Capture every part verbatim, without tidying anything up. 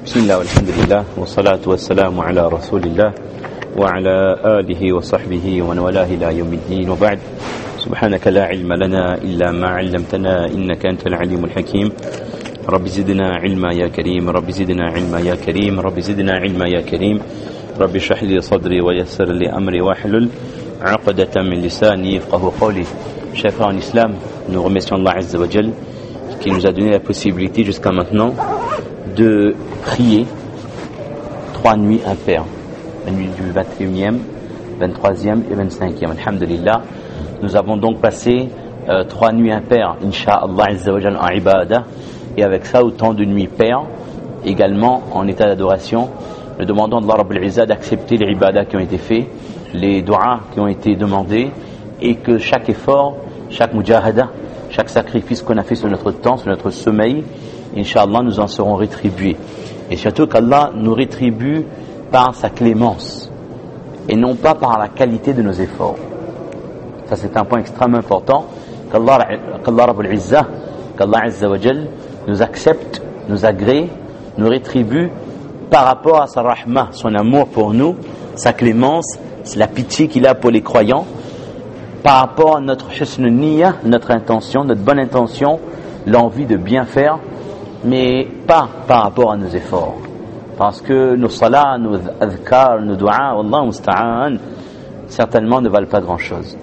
بسم الله والحمد لله والصلاة والسلام على رسول الله وعلى آله وصحبه ومن والاه إلى يوم الدين وبعد. سبحانك لا علم لنا إلا ما علمتنا إنك أنت العليم الحكيم. رب زدنا علما يا كريم، رب زدنا علما يا كريم، رب زدنا علما يا كريم. رب اشرح لي صدري ويسر لي أمري واحلل عقدة من لساني يفقهوا قولي. Chers frères en islam, nous remercions Allah Azza wa Jal qui nous a donné la possibilité jusqu'à maintenant de prier trois nuits impaires, la nuit du vingt et unième, vingt-troisième et vingt-cinquième. Alhamdulillah, nous avons donc passé euh, trois nuits impaires, Inch'Allah Azza wa Jal en ibadah, et avec ça autant de nuits paires, également en état d'adoration. Nous demandons à Allah Rabbul Izzah d'accepter les ibadah qui ont été faits, les du'as qui ont été demandés, et que chaque effort, chaque mujahada, chaque sacrifice qu'on a fait sur notre temps, sur notre sommeil, Inch'Allah, nous en serons rétribués. Et surtout qu'Allah nous rétribue par sa clémence et non pas par la qualité de nos efforts. Ça, c'est un point extrêmement important, qu'Allah, qu'Allah Rabbul Izzah, qu'Allah Azza wa Jal nous accepte, nous agrée, nous rétribue par rapport à sa rahma, son amour pour nous, sa clémence, c'est la pitié qu'il a pour les croyants, par rapport à notre husn niyya, notre intention, notre bonne intention, l'envie de bien faire, mais pas par rapport à nos efforts. Parce que nos salas, nos adhkar, nos du'as, Wallahu musta'an, certainement ne valent pas grand chose.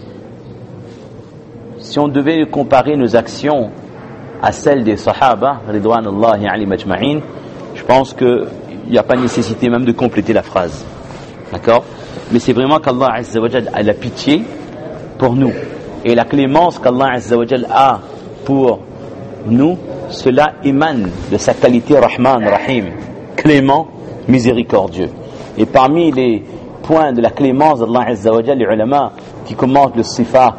Si on devait comparer nos actions à celles des sahaba, ridwanullahi alayhim ajma'in, je pense qu'il n'y a pas nécessité même de compléter la phrase. D'accord? Mais c'est vraiment qu'Allah Azza wa Jal a la pitié pour nous. Et la clémence qu'Allah Azza wa Jal a pour nous, cela émane de sa qualité Rahman Rahim, clément, miséricordieux. Et parmi les points de la clémence d'Allah Azza wa Jal, les ulama qui commentent le sifa,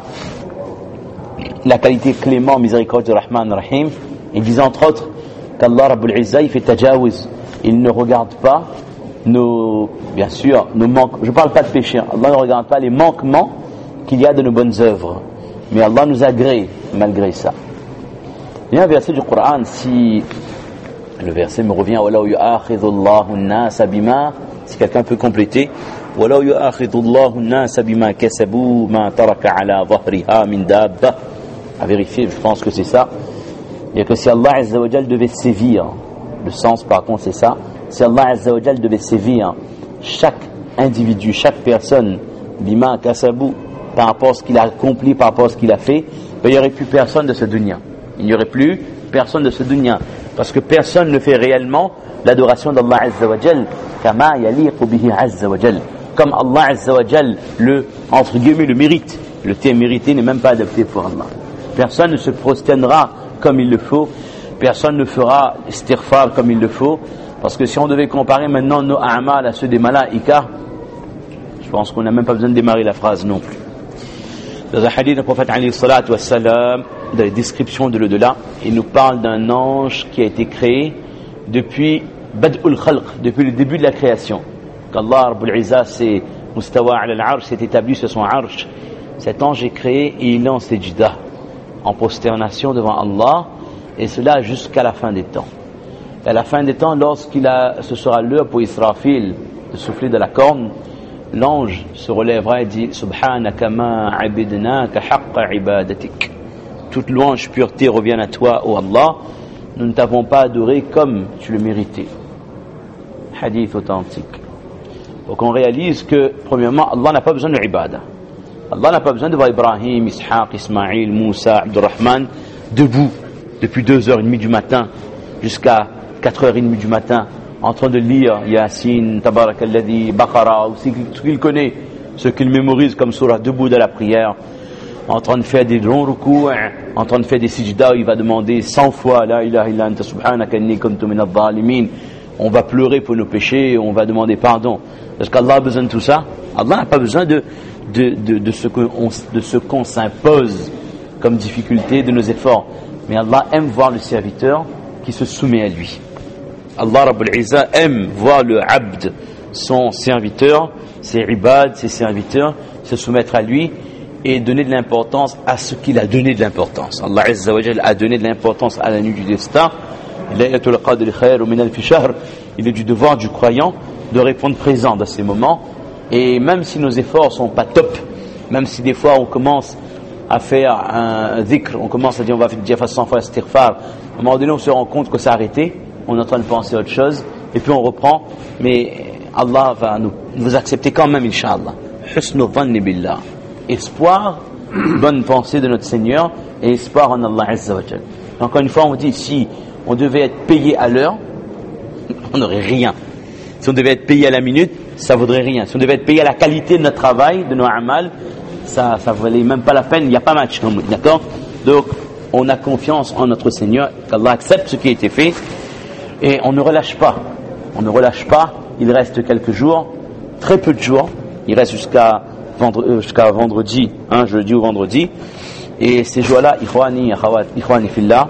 la qualité clément, miséricordieux, Rahman Rahim, ils disent entre autres qu'Allah Rabbul Izzah, il fait tajawuz, il ne regarde pas nos, bien sûr, nos manques. Je ne parle pas de péché, Allah ne regarde pas les manquements qu'il y a de nos bonnes œuvres, mais Allah nous agrée malgré ça. Il y a un verset du Coran, si le verset me revient, وَلَوْ يُؤَاخِذُ اللَّهُ النَّاسَ بِمَا, si quelqu'un peut compléter, وَلَوْ يُؤَاخِذُ اللَّهُ النَّاسَ بِمَا كَسَبُوا مَا تَرَكَ عَلَى ظَهْرِهَا مِنْ دَابَّةٍ. À vérifier, je pense que c'est ça. Et que si Allah Azza wa Jal devait sévir, le sens par contre c'est ça, si Allah Azza wa Jal devait sévir chaque individu, chaque personne, bima kasabu, par rapport à ce qu'il a accompli, par rapport à ce qu'il a fait, ben, il n'y aurait plus personne de ce dunya. Il n'y aurait plus personne de ce dunya. Parce que personne ne fait réellement l'adoration d'Allah Azza wa Jal, kama yaliqu bihi Azza wa Jal. Comme Allah Azza wa Jal le, entre guillemets, le mérite. Le terme mérité n'est même pas adapté pour Allah. Personne ne se prosternera comme il le faut. Personne ne fera istighfar comme il le faut. Parce que si on devait comparer maintenant nos a'mal à ceux des malaïkas, je pense qu'on n'a même pas besoin de démarrer la phrase non plus. Dans un hadith, le prophète alayhi salatu wassalam, dans les descriptions de l'au-delà, il nous parle d'un ange qui a été créé depuis Bad'ul Khalq, depuis le début de la création. Qu'Allah Rabbul Izzah s'est mustawa ala al-arsh, s'est établi sur son arsh. Cet ange est créé et il est en sajda, en prosternation devant Allah, et cela jusqu'à la fin des temps. Et à la fin des temps, lorsqu'il a, ce sera l'heure pour Israfil de souffler de la corne, l'ange se relèvera et dit Subhanaka ma abidnaka haqqa ibadatik. Toute louange, pureté revient à toi, ô Allah. Nous ne t'avons pas adoré comme tu le méritais. Hadith authentique. Donc on réalise que, premièrement, Allah n'a pas besoin de l'ibada. Allah n'a pas besoin de voir Ibrahim, Ishaq, Ismaïl, Moussa, Abdurrahman debout depuis deux heures trente du matin jusqu'à quatre heures trente du matin en train de lire Yasin, Tabarakalladhi, Baqara, ou ce qu'il connaît, ce qu'il mémorise comme surah, debout de la prière, en train de faire des longs ruku', en train de faire des sijda, il va demander cent fois La ilaha illa anta subhanaka inni kuntu minadh dhalimin. On va pleurer pour nos péchés, on va demander pardon. Est-ce qu'Allah a besoin de tout ça? Allah n'a pas besoin de, de, de, de ce qu'on, de ce qu'on s'impose comme difficulté de nos efforts. Mais Allah aime voir le serviteur qui se soumet à lui. Allah Rabbul Izzah aime voir le abd, son serviteur, ses ibad, ses serviteurs, se soumettre à lui et donner de l'importance à ce qu'il a donné de l'importance. Allah Azza wa Jal a donné de l'importance à la nuit du destin Laylatul Qadr khayrun min alfi shahr. Il est du devoir du croyant de répondre présent dans ces moments. Et même si nos efforts sont pas top, même si des fois on commence à faire un dhikr, on commence à dire on va dire cent fois istighfar, à un moment donné on se rend compte que ça a arrêté, on est en train de penser à autre chose, et puis on reprend, mais Allah va nous, nous accepter quand même, Inch'Allah. Husnu dhanni billah. Espoir, bonne pensée de notre Seigneur, et espoir en Allah Azza wa Jal. Encore une fois, on dit, si on devait être payé à l'heure, on n'aurait rien. Si on devait être payé à la minute, ça vaudrait rien. Si on devait être payé à la qualité de notre travail, de nos amal, ça ça valait même pas la peine, il n'y a pas match, d'accord? Donc, on a confiance en notre Seigneur, qu'Allah accepte ce qui a été fait, et on ne relâche pas. On ne relâche pas, il reste quelques jours, très peu de jours, il reste jusqu'à vendredi, euh, jusqu'à vendredi, hein, jeudi ou vendredi, et ces jours-là, ikhwani, akhawat, ikhwani fillah,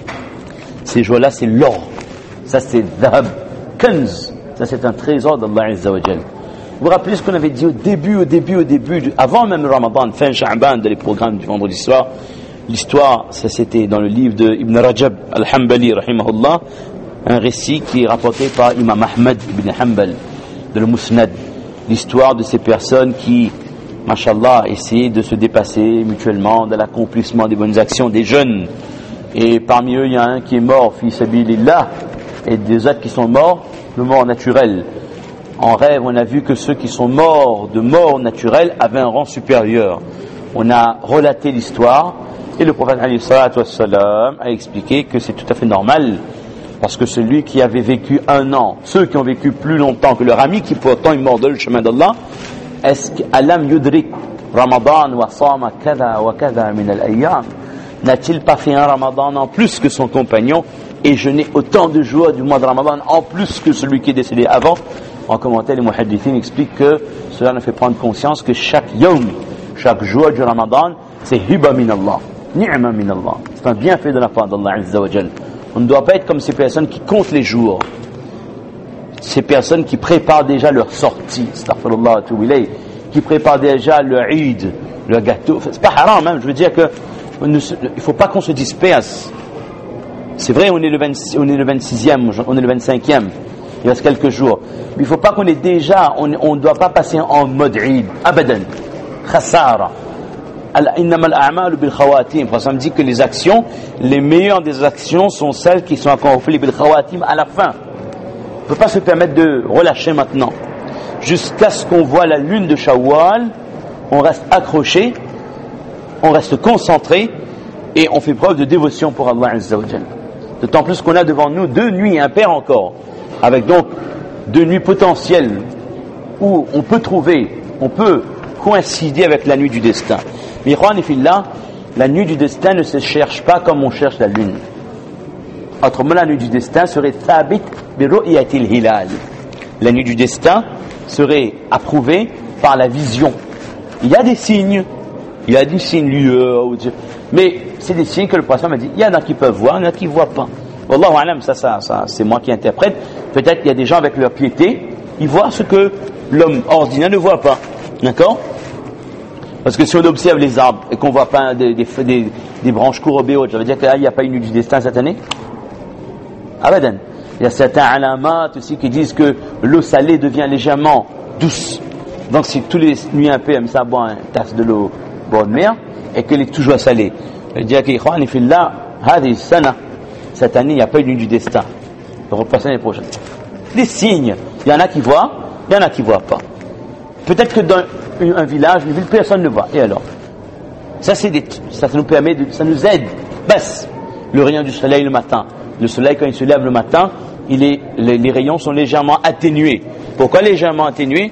ces jours-là, c'est l'or. Ça, c'est dhab, kanz. Ça, c'est un trésor d'Allah Azza wa Jal. Vous vous rappelez ce qu'on avait dit au début, au début, au début, avant même le Ramadan, fin Sha'ban, dans les programmes du vendredi soir. L'histoire, ça c'était dans le livre de Ibn Rajab al-Hanbali, rahimahullah, un récit qui est rapporté par Imam Ahmad ibn Hanbal, de le Musnad. L'histoire de ces personnes qui, mashallah, essayaient de se dépasser mutuellement dans l'accomplissement des bonnes actions, des jeunes. Et parmi eux, il y a un qui est mort, fi sabilillah, et des autres qui sont morts de mort naturelle. En rêve, on a vu que ceux qui sont morts de mort naturelle avaient un rang supérieur. On a relaté l'histoire et le prophète alayhi salatu wassalam a expliqué que c'est tout à fait normal, parce que celui qui avait vécu un an, ceux qui ont vécu plus longtemps que leur ami, qui pourtant est mort dans le chemin d'Allah, est-ce qu'alam yudrik Ramadan wa sama kada wa kada min al-ayyam, n'a-t-il pas fait un Ramadan en plus que son compagnon et jeûné autant de jours du mois de Ramadan en plus que celui qui est décédé avant? En commentaire, les muhaddithin expliquent que cela nous fait prendre conscience que chaque yawm, chaque jour du Ramadan, c'est hiba min Allah, ni'ma min Allah. C'est un bienfait de la part d'Allah Azza wa Jal. On ne doit pas être comme ces personnes qui comptent les jours, ces personnes qui préparent déjà leur sortie, astaghfirullah wa atubu ilayh, qui préparent déjà leur Eid, leur gâteau. C'est pas haram, même, je veux dire que il ne faut pas qu'on se disperse. C'est vrai, on est le vingt, on est le vingt-sixième, on est le vingt-cinquième. Il reste quelques jours. Mais il ne faut pas qu'on ait déjà, on ne doit pas passer en mode Eid. Abadan. Khassara. Innama al-a'malu bil khawatim. Ça me dit que les actions, les meilleures des actions sont celles qui sont accomplies bil khawatim à la fin. On ne peut pas se permettre de relâcher maintenant. Jusqu'à ce qu'on voit la lune de Shawwal, on reste accroché, on reste concentré et on fait preuve de dévotion pour Allah Azza wa Jal. D'autant plus qu'on a devant nous deux nuits impaires encore, avec donc deux nuits potentielles où on peut trouver, on peut coïncider avec la nuit du destin. Mais ikhwan fillah, la nuit du destin ne se cherche pas comme on cherche la lune. Autrement, la nuit du destin serait thabit bi ru'yatil hilal. La nuit du destin serait approuvée par la vision. Il y a des signes, il y a des signes lueurs, mais c'est des signes que le prophète m'a dit. Il y en a qui peuvent voir, il y en a qui ne voient pas. Wallahu alam, ça, ça, ça, c'est moi qui interprète. Peut-être qu'il y a des gens avec leur piété, ils voient ce que l'homme ordinaire ne voit pas. D'accord? Parce que si on observe les arbres et qu'on ne voit pas des, des, des, des branches courbées hautes, ça veut dire qu'il n'y a pas une nuit du destin cette année? Abadan. Il y a certains alamat aussi qui disent que l'eau salée devient légèrement douce. Donc si tous les nuits un peu, ça boit une tasse de l'eau bord de mer et qu'elle est toujours salée. Ça veut dire qu'ikhwani fillah, hadi sana, cette année il n'y a pas une nuit du destin. Le repassez l'année prochaine. Des signes. Il y en a qui voient, il y en a qui ne voient pas. Peut-être que dans un village, une ville, personne ne voit. Et alors? Ça, c'est des, ça, ça nous permet de, ça nous aide. Baisse le rayon du soleil le matin. Le soleil, quand il se lève le matin, il est, les, les rayons sont légèrement atténués. Pourquoi légèrement atténués?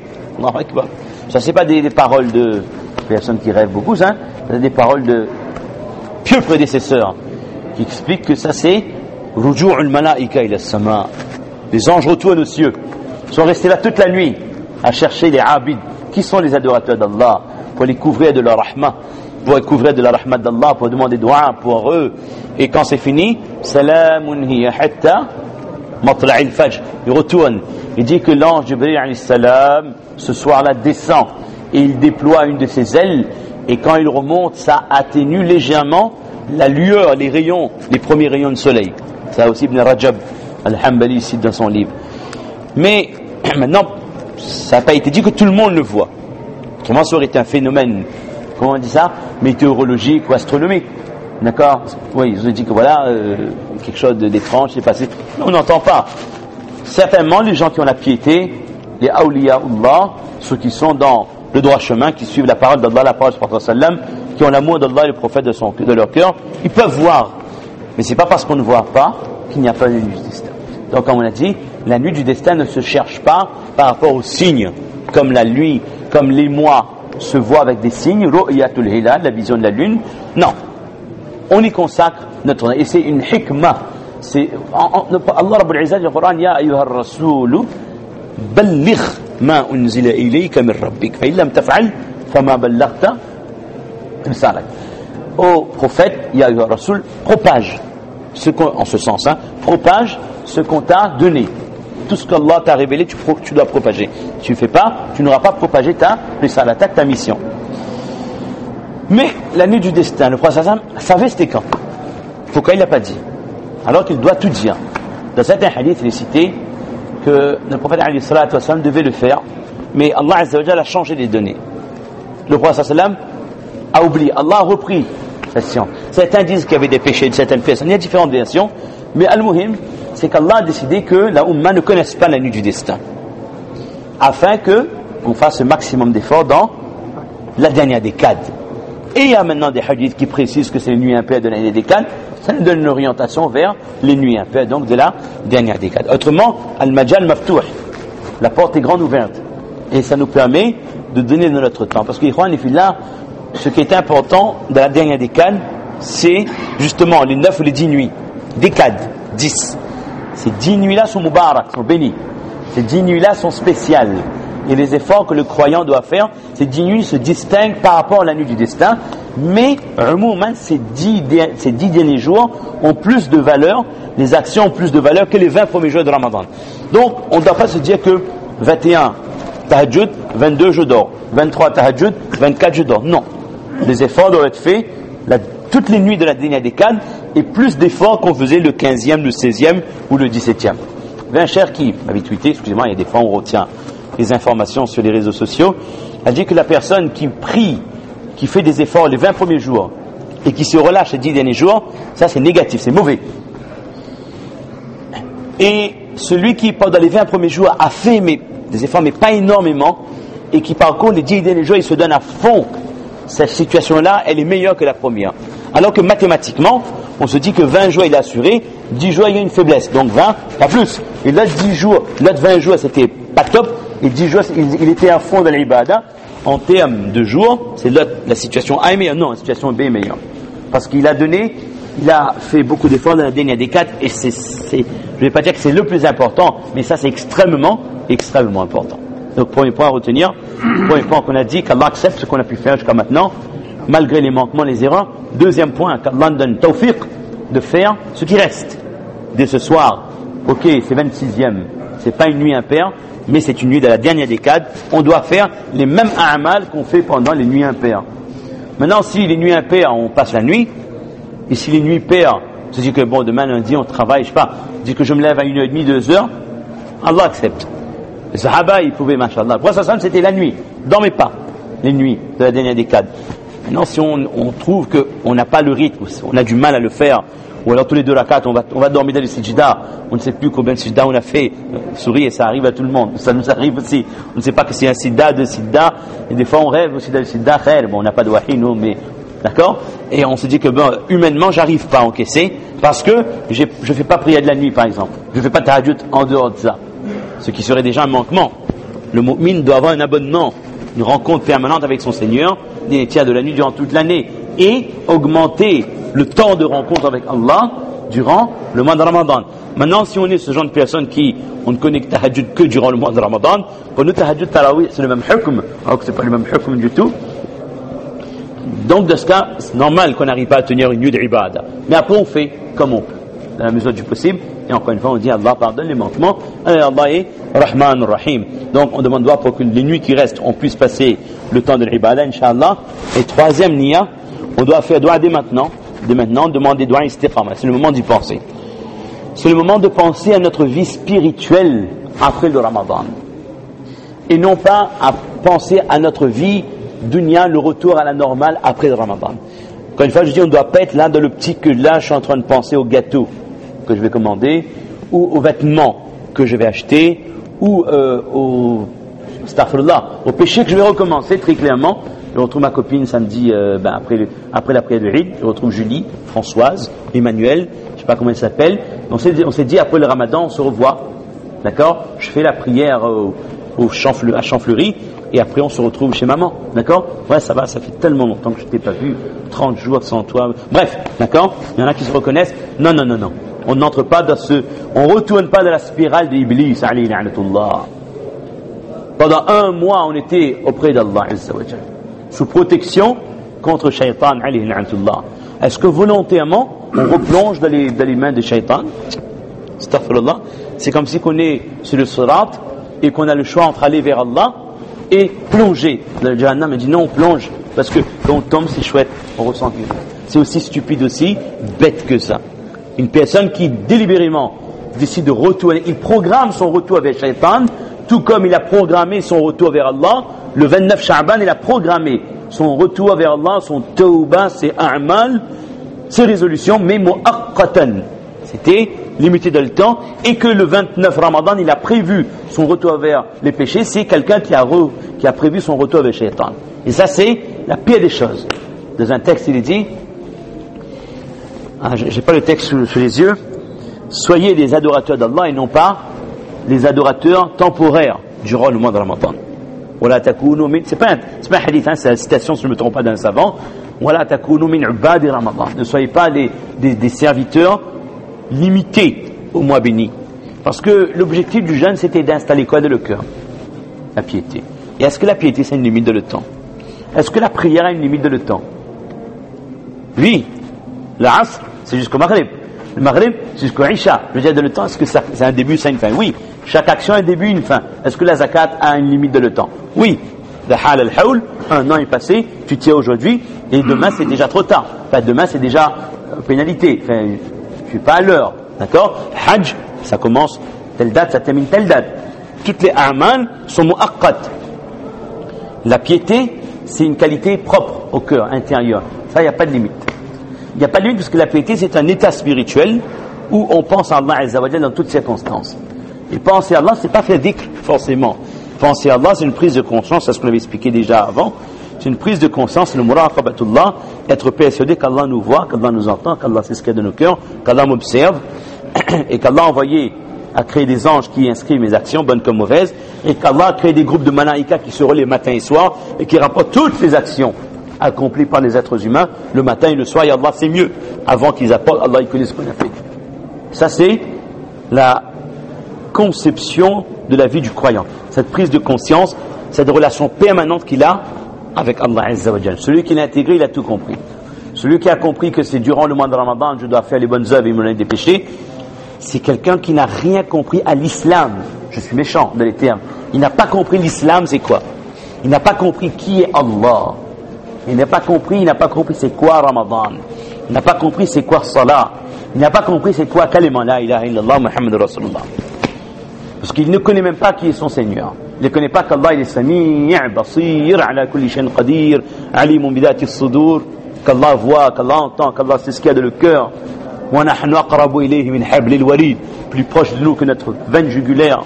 Ça, c'est pas des, des paroles de personnes qui rêvent beaucoup, hein. C'est des paroles de pieux prédécesseurs qui expliquent que ça, c'est Ruju'ul malaika ila sama. Les anges retournent aux cieux. Ils sont restés là toute la nuit à chercher les abid, qui sont les adorateurs d'Allah, pour les couvrir de leur rahma, pour les couvrir de la rahma d'Allah, pour demander dua pour eux. Et quand c'est fini, salamun hiya hatta matla'il fajr. Il retourne. Il dit que l'ange Jibril alayhi salam, ce soir-là, descend et il déploie une de ses ailes. Et quand il remonte, ça atténue légèrement la lueur, les rayons, les premiers rayons de soleil. Ça aussi Ibn Rajab al-Hanbali cite dans son livre. Mais maintenant, ça n'a pas été dit que tout le monde le voit. Autrement, ça aurait été un phénomène, comment on dit ça, météorologique ou astronomique. D'accord? Oui, ils ont dit que voilà, euh, quelque chose d'étrange s'est passé. Non, on n'entend pas. Certainement, les gens qui ont la piété, les awliyaullah, ceux qui sont dans le droit chemin, qui suivent la parole d'Allah, la parole du prophète sallam, qui ont l'amour d'Allah et le prophète de, son, de leur cœur, ils peuvent voir. Mais c'est pas parce qu'on ne voit pas qu'il n'y a pas de nuit du destin. Donc, comme on a dit, la nuit du destin ne se cherche pas par rapport aux signes, comme la nuit, comme les mois se voient avec des signes, ru'yatul hilal, la vision de la lune. Non. On y consacre notre... Et c'est une hikmah. C'est, en, en, Allah Rabbul Izzat, le Coran, Ya ayyuhar rasoulu, balligh ma unzila ilayka min rabbik. Fa illam taf'al, fama ballaghta risalat. Au prophète, Ya ayyuhar rasoul, propage, ce en ce sens, hein, propage ce qu'on t'a donné. Tout ce qu'Allah t'a révélé, tu, tu dois propager. Si tu ne fais pas, tu n'auras pas propagé ta risalat, ta mission. Mais la nuit du destin, le prophète sallam savait c'était quand. Pourquoi il ne l'a pas dit? Alors qu'il doit tout dire. Dans certains hadiths, il est cité que le prophète sallam devait le faire, mais Allah azza wa jalla a changé les données. Le prophète sallam a oublié. Allah a repris la science. Certains disent qu'il y avait des péchés de certaines personnes. Il y a différentes versions, mais al-muhim, c'est qu'Allah a décidé que la Ummah ne connaisse pas la nuit du destin, afin que on fasse le maximum d'efforts dans la dernière décade. Et il y a maintenant des hadiths qui précisent que c'est les nuits impaires de l'année décade. Ça nous donne une orientation vers les nuits impaires, donc de la dernière décade. Autrement, al-majal maftouh, la porte est grande ouverte. Et ça nous permet de donner de notre temps. Parce que, là, ce qui est important dans la dernière décade, c'est justement les neuf ou les dix nuits. Décade, dix. Ces dix nuits-là sont mubarak, sont bénies. Ces dix nuits-là sont spéciales. Et les efforts que le croyant doit faire, ces dix nuits se distinguent par rapport à la nuit du destin, mais umouman, ces dix, ces dix derniers jours ont plus de valeur, les actions ont plus de valeur que les vingt premiers jours de Ramadan. Donc, on ne doit pas se dire que vingt et un tahajjud, vingt-deux je dors, vingt-trois tahajjud, vingt-quatre je dors. Non. Les efforts doivent être faits la, toutes les nuits de la dernière décade et plus d'efforts qu'on faisait le quinzième, le seizième ou le dix-septième. Il y a un cher qui m'avait tweeté, excusez-moi, il y a des fois on retient les informations sur les réseaux sociaux, a dit que la personne qui prie, qui fait des efforts les vingt premiers jours et qui se relâche les dix derniers jours, ça c'est négatif, c'est mauvais. Et celui qui pendant les vingt premiers jours a fait mais, des efforts mais pas énormément et qui par contre les dix derniers jours il se donne à fond, cette situation-là elle est meilleure que la première. Alors que mathématiquement on se dit que vingt jours il est assuré, dix jours il y a une faiblesse, donc vingt, pas plus. Et là dix jours, là vingt jours c'était pas top, et dix jours il, il était à fond dans l'ibada. En termes de jours, c'est là la situation A est meilleure, non, la situation B est meilleure. Parce qu'il a donné, il a fait beaucoup d'efforts dans la dernière décade, et c'est, c'est, je ne vais pas dire que c'est le plus important, mais ça c'est extrêmement, extrêmement important. Donc premier point à retenir, premier point qu'on a dit, qu'Allah accepte ce qu'on a pu faire jusqu'à maintenant, malgré les manquements, les erreurs. Deuxième point, qu'Allah donne tawfiq de faire ce qui reste. Dès ce soir, ok, c'est vingt-sixième, c'est pas une nuit impaire, mais c'est une nuit de la dernière décade, on doit faire les mêmes a'mal qu'on fait pendant les nuits impaires. Maintenant, si les nuits impaires, on passe la nuit, et si les nuits paires, c'est-à-dire que bon, demain lundi, on travaille, je sais pas, dit que je me lève à une heure et demie, deux heures, Allah accepte. Les Sahaba, ils pouvaient, machallah. Pour ça, c'était la nuit, dormez pas, les nuits de la dernière décade. Maintenant, si on, on trouve qu'on n'a pas le rythme, on a du mal à le faire, ou alors tous les deux rakats, on va, on va dormir dans le sijda, on ne sait plus combien de sijda on a fait, souris, et ça arrive à tout le monde, ça nous arrive aussi, on ne sait pas que c'est un sijda, deux sijda, et des fois on rêve aussi dans le sijda, khair, bon on n'a pas de wahi, nous, mais, d'accord, et on se dit que bon, humainement j'arrive pas à encaisser, parce que j'ai, je fais pas prière de la nuit par exemple, je fais pas tahajjud en dehors de ça, ce qui serait déjà un manquement. Le mu'min doit avoir un abonnement, une rencontre permanente avec son Seigneur, des tiers de la nuit durant toute l'année, et augmenter le temps de rencontre avec Allah durant le mois de Ramadan. Maintenant, si on est ce genre de personnes qui on ne connaît que tahajjud que durant le mois de Ramadan, pour nous tahajjud tarawih c'est le même hukm, alors que c'est pas le même hukm du tout. Donc dans ce cas, c'est normal qu'on n'arrive pas à tenir une nuit d'ibada. Mais après on fait comme on peut, dans la mesure du possible. Et encore une fois, on dit Allah pardonne les manquements. Allah est Rahman Rahim. Donc on demande doigt pour que les nuits qui restent, on puisse passer le temps de l'ibada, Inch'Allah. Et troisième niya, on doit faire doigt dès maintenant. Dès maintenant, demander doigt istiqama. C'est le moment d'y penser. c'est le moment de penser à notre vie spirituelle après le Ramadan. Et non pas à penser à notre vie dunya, le retour à la normale après le Ramadan. Encore une fois, je dis, on ne doit pas être là dans le petit que là, je suis en train de penser au gâteau que je vais commander, ou aux vêtements que je vais acheter, ou euh, au, astaghfirullah, au péché que je vais recommencer très clairement. Je retrouve ma copine samedi, euh, ben après, le, après la prière de Eid, je retrouve Julie, Françoise, Emmanuel, je ne sais pas comment elle s'appelle. On s'est, on s'est dit, après le Ramadan, on se revoit. D'accord? Je fais la prière au, au Champfleury, à Champfleury, et après on se retrouve chez maman. D'accord? Ouais, ça va, ça fait tellement longtemps que je ne t'ai pas vu, trente jours sans toi. Bref, d'accord? Il y en a qui se reconnaissent. Non, non, non, non. On n'entre pas dans ce, on ne retourne pas dans la spirale d'Iblis, alayhi la'natullah. Pendant un mois, on était auprès d'Allah Azza wa Jalla, sous protection contre Shaitan, alayhi la'natullah. Est-ce que volontairement, on replonge dans les, dans les mains de Shaitan? Astaghfirullah. C'est comme si on est sur le sirat et qu'on a le choix entre aller vers Allah et plonger. Le Jahannam me dit non, on plonge, parce que quand on tombe, c'est chouette, on ressent quelque chose. C'est aussi stupide, aussi bête que ça. Une personne qui délibérément décide de retourner, il programme son retour vers Shaitan, tout comme il a programmé son retour vers Allah. Le vingt-neuf Sha'ban, il a programmé son retour vers Allah, son tawbah, ses a'mal, ses résolutions, mais mu'aqqatan. C'était limité dans le temps, et que le vingt-neuf Ramadan, il a prévu son retour vers les péchés. C'est quelqu'un qui a, re, qui a prévu son retour vers Shaitan. Et ça, c'est la pire des choses. Dans un texte, il est dit, ah, je n'ai pas le texte sous, sous les yeux, soyez des adorateurs d'Allah et non pas les adorateurs temporaires durant le mois de Ramadan. Voilà, takunu min, c'est pas un, c'est pas un hadith, hein, c'est la citation, si je ne me trompe pas, d'un savant. Voilà, takunu min ubadi Ramadan. Ne soyez pas des, des, des serviteurs limités au mois béni. Parce que l'objectif du jeûne, c'était d'installer quoi dans le cœur? La piété. Et est-ce que la piété, c'est une limite de le temps? Est-ce que la prière a une limite de le temps? Oui. L'Asr, c'est jusqu'au Maghrib. Le Maghrib, c'est jusqu'au Isha. Je veux dire, de le temps, est-ce que ça, c'est un début, c'est une fin? Oui. Chaque action a un début, une fin. Est-ce que la zakat a une limite de le temps? Oui. Le hal al-hawl, un an est passé, tu tiens aujourd'hui, et demain c'est déjà trop tard. Enfin, demain c'est déjà pénalité. Enfin, je suis pas à l'heure. D'accord? Hajj, ça commence telle date, ça termine telle date. Toutes les a'mal sont mu'aqqat. La piété, c'est une qualité propre au cœur, intérieur. Ça, il n'y a pas de limite. Il n'y a pas de limite parce que la piété, c'est un état spirituel où on pense à Allah Azza wa Jalla dans toutes circonstances. Et penser à Allah, c'est pas faire dhikr, forcément. Penser à Allah, c'est une prise de conscience, c'est ce qu'on avait expliqué déjà avant. C'est une prise de conscience, le muraqabatullah, être persuadé qu'Allah nous voit, qu'Allah nous entend, qu'Allah sait ce qu'il y a de nos cœurs, qu'Allah m'observe, et qu'Allah a envoyé à créer des anges qui inscrivent mes actions, bonnes comme mauvaises, et qu'Allah a créé des groupes de malaïkas qui se relaient matin et soir, et qui rapportent toutes les actions accomplies par les êtres humains, le matin et le soir, et Allah c'est mieux. Avant qu'ils apportent, Allah il connaît ce qu'on a fait. Ça c'est la conception de la vie du croyant. Cette prise de conscience, cette relation permanente qu'il a avec Allah Azza wa Jalla. Celui qui l'a intégré, il a tout compris. Celui qui a compris que c'est durant le mois de Ramadan, je dois faire les bonnes œuvres et me donner des péchés, c'est quelqu'un qui n'a rien compris à l'islam. Je suis méchant dans les termes. Il n'a pas compris l'islam, c'est quoi? Il n'a pas compris qui est Allah. Il n'a pas compris, il n'a pas compris c'est quoi Ramadan. Il n'a pas compris c'est quoi Salah. Il n'a pas compris c'est quoi Kalima la ilaha illallah Muhammad Rasulullah. Parce qu'il ne connaît même pas qui est son Seigneur. Il ne connaît pas qu'Allah il est Sami', Basir, ala kulli shay'in qadir, alimun bidati as-sudur, qu'Allah voit, qu'Allah entend, qu'Allah sait ce qu'il y a dans le cœur. Wa nahnu aqrabu ilayhi min hablil warid, plus proche de nous que notre veine jugulaire.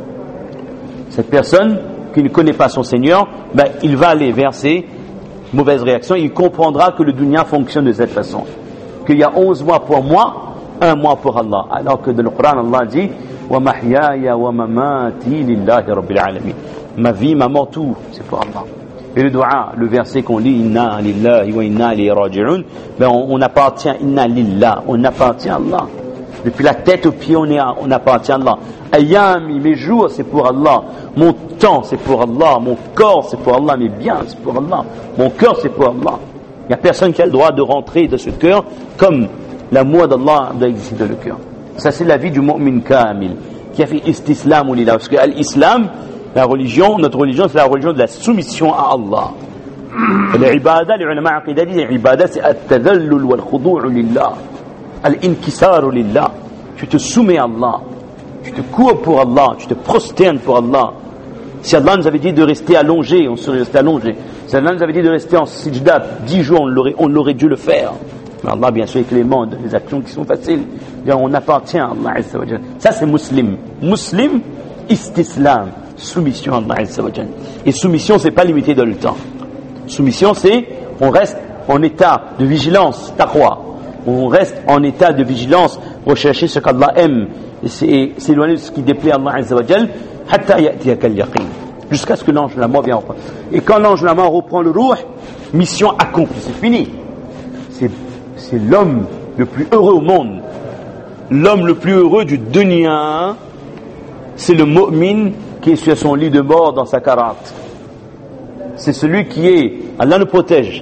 Cette personne qui ne connaît pas son Seigneur, ben, il va aller vers ses mauvaises réactions, il comprendra que le dunya fonctionne de cette façon. Qu'il y a onze mois pour moi, un mois pour Allah. Alors que dans le Coran, Allah dit wa mahyaya wa mamati lillahi rabbil alamin. Ma vie, ma mort, tout, c'est pour Allah. Et le dua, le verset qu'on lit, inna lillahi wa inna ilayhi raji'un, ben on, on appartient, inna lillah, on appartient à Allah. Depuis la tête aux pieds, on, est, on appartient à Allah. Ayami, mes jours, c'est pour Allah. Mon temps, c'est pour Allah. Mon corps, c'est pour Allah. Mes biens, c'est pour Allah. Mon cœur, c'est pour Allah. Il n'y a personne qui a le droit de rentrer de ce cœur comme l'amour d'Allah doit exister dans le cœur. Ça, c'est la vie du mu'min kamil, qui a fait istislam ou lillah. Parce que l'islam, la religion, notre religion, c'est la religion de la soumission à Allah. L'ibada, les ulama aqidah disent, l'ibada, c'est at-tadallul wal khudu' lillah. Al-inkisaru lillah. tu te soumets à Allah, tu te cours pour Allah, tu te prosternes pour Allah. Si Allah nous avait dit de rester allongé, on serait resté allongé. Si Allah nous avait dit de rester en sijda dix jours, on l'aurait, on l'aurait dû le faire. Mais Allah, bien sûr, est clément dans les actions qui sont faciles. Bien, on appartient à Allah Azza wa Jal. Ça, c'est muslim. Muslim, istislam, soumission à Allah Azza wa Jal. Et soumission, c'est pas limité dans le temps. Soumission, c'est, on reste en état de vigilance, taqwa. On reste en état de vigilance, rechercher ce qu'Allah aime, et s'éloigner de ce qui déplaît à Allah Azza wa Jal, hatta ya'tiyaka al-yaqin, jusqu'à ce que l'ange de la mort vienne reprendre. Et quand l'ange de la mort reprend le ruh, mission accomplie, c'est fini. C'est, c'est l'homme le plus heureux au monde. L'homme le plus heureux du dunya, c'est le mu'min qui est sur son lit de mort dans sa karate. C'est celui qui est, Allah nous protège,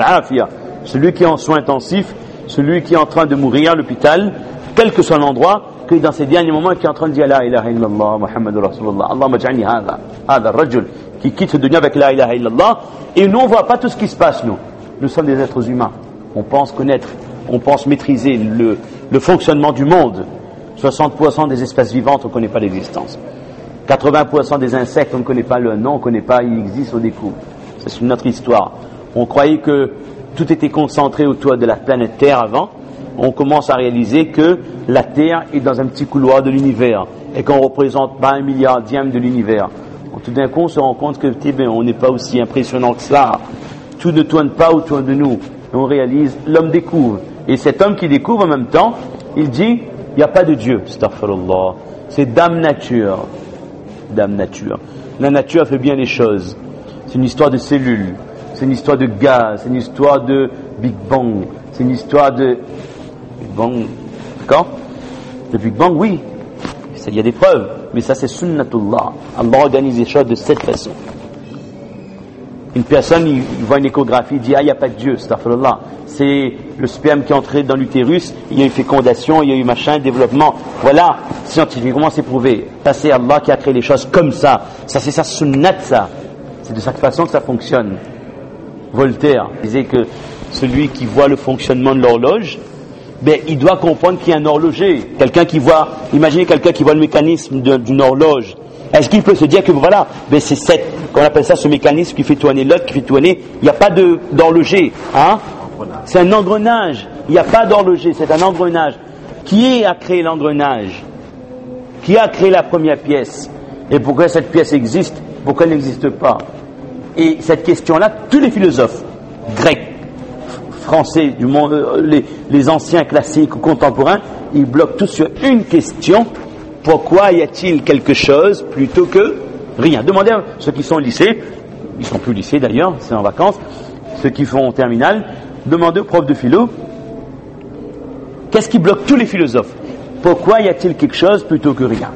celui qui est en soins intensifs, celui qui est en train de mourir à l'hôpital, quel que soit l'endroit, que dans ces derniers moments, qui est en train de dire La ilaha illallah, Muhammadur Rasulullah, Allah maj'alni hadha, hadha rajul, qui quitte ce dunya avec La ilaha illallah, et nous on ne voit pas tout ce qui se passe, nous. Nous sommes des êtres humains. On pense connaître, on pense maîtriser le, le fonctionnement du monde. soixante pour cent des espèces vivantes, on ne connaît pas l'existence. quatre-vingts pour cent des insectes, on ne connaît pas le nom, on ne connaît pas, ils existent, on découvre. C'est une autre histoire. On croyait que tout était concentré autour de la planète Terre avant. On commence à réaliser que la Terre est dans un petit couloir de l'univers et qu'on ne représente pas un milliardième de l'univers. Tout d'un coup, on se rend compte que eh bien, on n'est pas aussi impressionnant que ça. Tout ne tourne pas autour de nous. Et on réalise, l'homme découvre. Et cet homme qui découvre en même temps, il dit, il n'y a pas de Dieu. Astaghfirullah. C'est Dame Nature. Dame Nature. La nature fait bien les choses. C'est une histoire de cellules. C'est une histoire de gaz. C'est une histoire de Big Bang. C'est une histoire de... Big Bang, d'accord? Le Big Bang, oui. Il y a des preuves. Mais ça, c'est sunnatullah. Allah organise les choses de cette façon. Une personne, il, il voit une échographie, il dit, ah, il n'y a pas de Dieu, astaghfirullah. C'est le sperme qui est entré dans l'utérus, il y a eu fécondation, il y a eu machin, développement. Voilà, scientifiquement, c'est prouvé. Ça, c'est Allah qui a créé les choses comme ça. Ça, c'est sa sunnat, ça. C'est de cette façon que ça fonctionne. Voltaire disait que celui qui voit le fonctionnement de l'horloge, ben, il doit comprendre qu'il y a un horloger. Quelqu'un qui voit, imaginez quelqu'un qui voit le mécanisme de, d'une horloge. Est-ce qu'il peut se dire que voilà, ben c'est cette, qu'on appelle ça ce mécanisme qui fait tourner l'autre, qui fait tourner, il n'y a pas de, d'horloger, hein? C'est un engrenage. Il n'y a pas d'horloger, c'est un engrenage. Qui a créé l'engrenage? Qui a créé la première pièce? Et pourquoi cette pièce existe? Pourquoi elle n'existe pas? Et cette question-là, tous les philosophes grecs, français, du monde, les, les anciens classiques ou contemporains, ils bloquent tous sur une question. Pourquoi y a-t-il quelque chose plutôt que rien? Demandez à ceux qui sont au lycée, ils sont plus au lycée d'ailleurs, c'est en vacances, ceux qui font en terminale, demandez aux profs de philo, qu'est-ce qui bloque tous les philosophes? Pourquoi y a-t-il quelque chose plutôt que rien?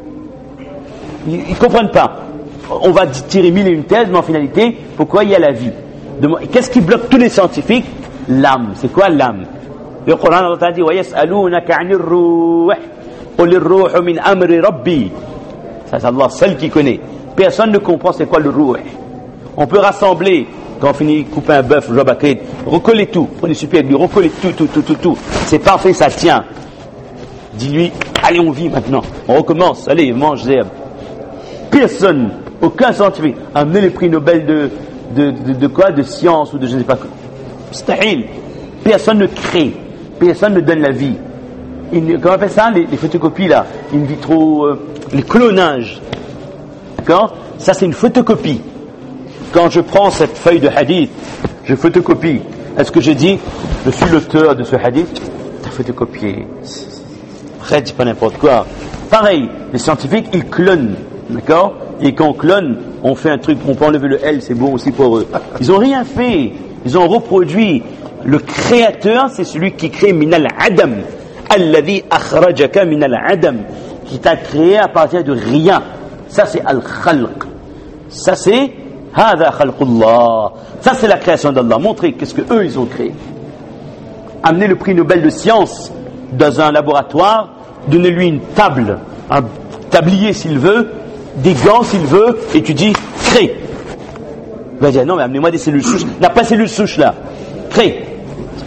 Ils ne comprennent pas. On va tirer mille et une thèses, mais en finalité, pourquoi il y a la vie? Qu'est-ce qui bloque tous les scientifiques? L'âme. C'est quoi l'âme? Le Coran a dit وَيَسْأَلُونَكَ عَنِ الرُّوحِ قُلِ الرُّوحُ مِنْ أَمْرِ رَبِّي. Ça, c'est Allah seul qui connaît. Personne ne comprend c'est quoi le ruh. On peut rassembler, quand on finit de couper un bœuf, recoller tout. Prenez super glue, recoller tout, tout, tout, tout, tout. C'est parfait, ça tient. Dis-lui, allez, on vit maintenant. On recommence. Allez, mange zèbre. Personne, aucun scientifique, a amené les prix Nobel de, de, de, de quoi? De science ou de je ne sais pas quoi. Stahil. Personne ne crée. Personne ne donne la vie. Une, comment on appelle ça, les, les photocopies là, in vitro, euh, les clonages. D'accord? Ça c'est une photocopie. Quand je prends cette feuille de hadith, je photocopie. Est-ce que je dis, je suis l'auteur de ce hadith? T'as photocopié. Après, dis pas n'importe quoi. Pareil, les scientifiques, ils clonent. D'accord? Et quand on clone, on fait un truc, on peut enlever le L, c'est bon aussi pour eux. Ils n'ont rien fait. Ils ont reproduit. Le créateur, c'est celui qui crée minal adam. Alladhi akhrajaka minal adam. Qui t'a créé à partir de rien. Ça, c'est al-khalq. Ça, c'est hadha khalqullah. Ça, c'est la création d'Allah. Montrez qu'est-ce que eux ils ont créé. Amenez le prix Nobel de science dans un laboratoire, donnez-lui une table, un tablier s'il veut, des gants s'il veut, et tu dis crée. Il va dire non mais amenez-moi des cellules souches. Il n'a pas de cellules souches là. Crée.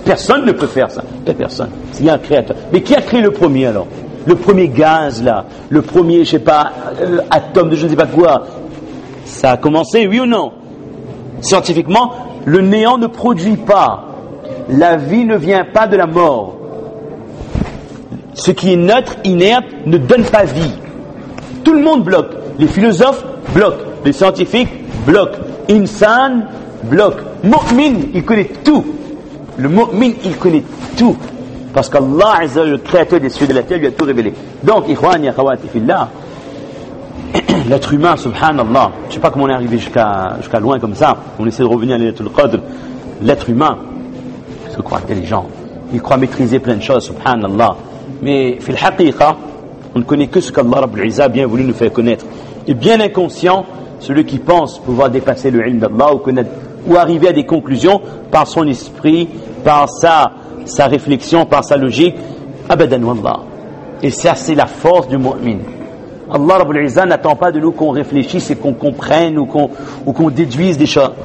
Personne ne peut faire ça. Personne. Il y a un créateur. Mais qui a créé le premier alors? Le premier gaz là, le premier, je sais pas, euh, atome de je ne sais pas quoi. Ça a commencé, oui ou non? Scientifiquement, le néant ne produit pas. La vie ne vient pas de la mort. Ce qui est neutre, inerte, ne donne pas vie. Tout le monde bloque. Les philosophes bloquent. Les scientifiques bloquent. Insan bloque. Mu'min, il connaît tout. Le mu'min, il connaît tout. Parce qu'Allah, le créateur des cieux et de la terre, lui a tout révélé. Donc, ikhwani, akhawati fillah, l'être humain, subhanallah, je ne sais pas comment on est arrivé jusqu'à, jusqu'à loin comme ça, on essaie de revenir à Laylatul Qadr. L'être humain, il se croit intelligent, il croit maîtriser plein de choses, subhanallah. Mais, fil haqiqa, on ne connaît que ce qu'Allah Rabbul Izza a bien voulu nous faire connaître. Et bien inconscient, celui qui pense pouvoir dépasser le ilm d'Allah ou connaître, ou arriver à des conclusions par son esprit, par sa, sa réflexion, par sa logique, abadan wallah. Et ça, c'est la force du mu'min. Allah Rabbul Izza n'attend pas de nous qu'on réfléchisse et qu'on comprenne ou qu'on, ou qu'on déduise des choses.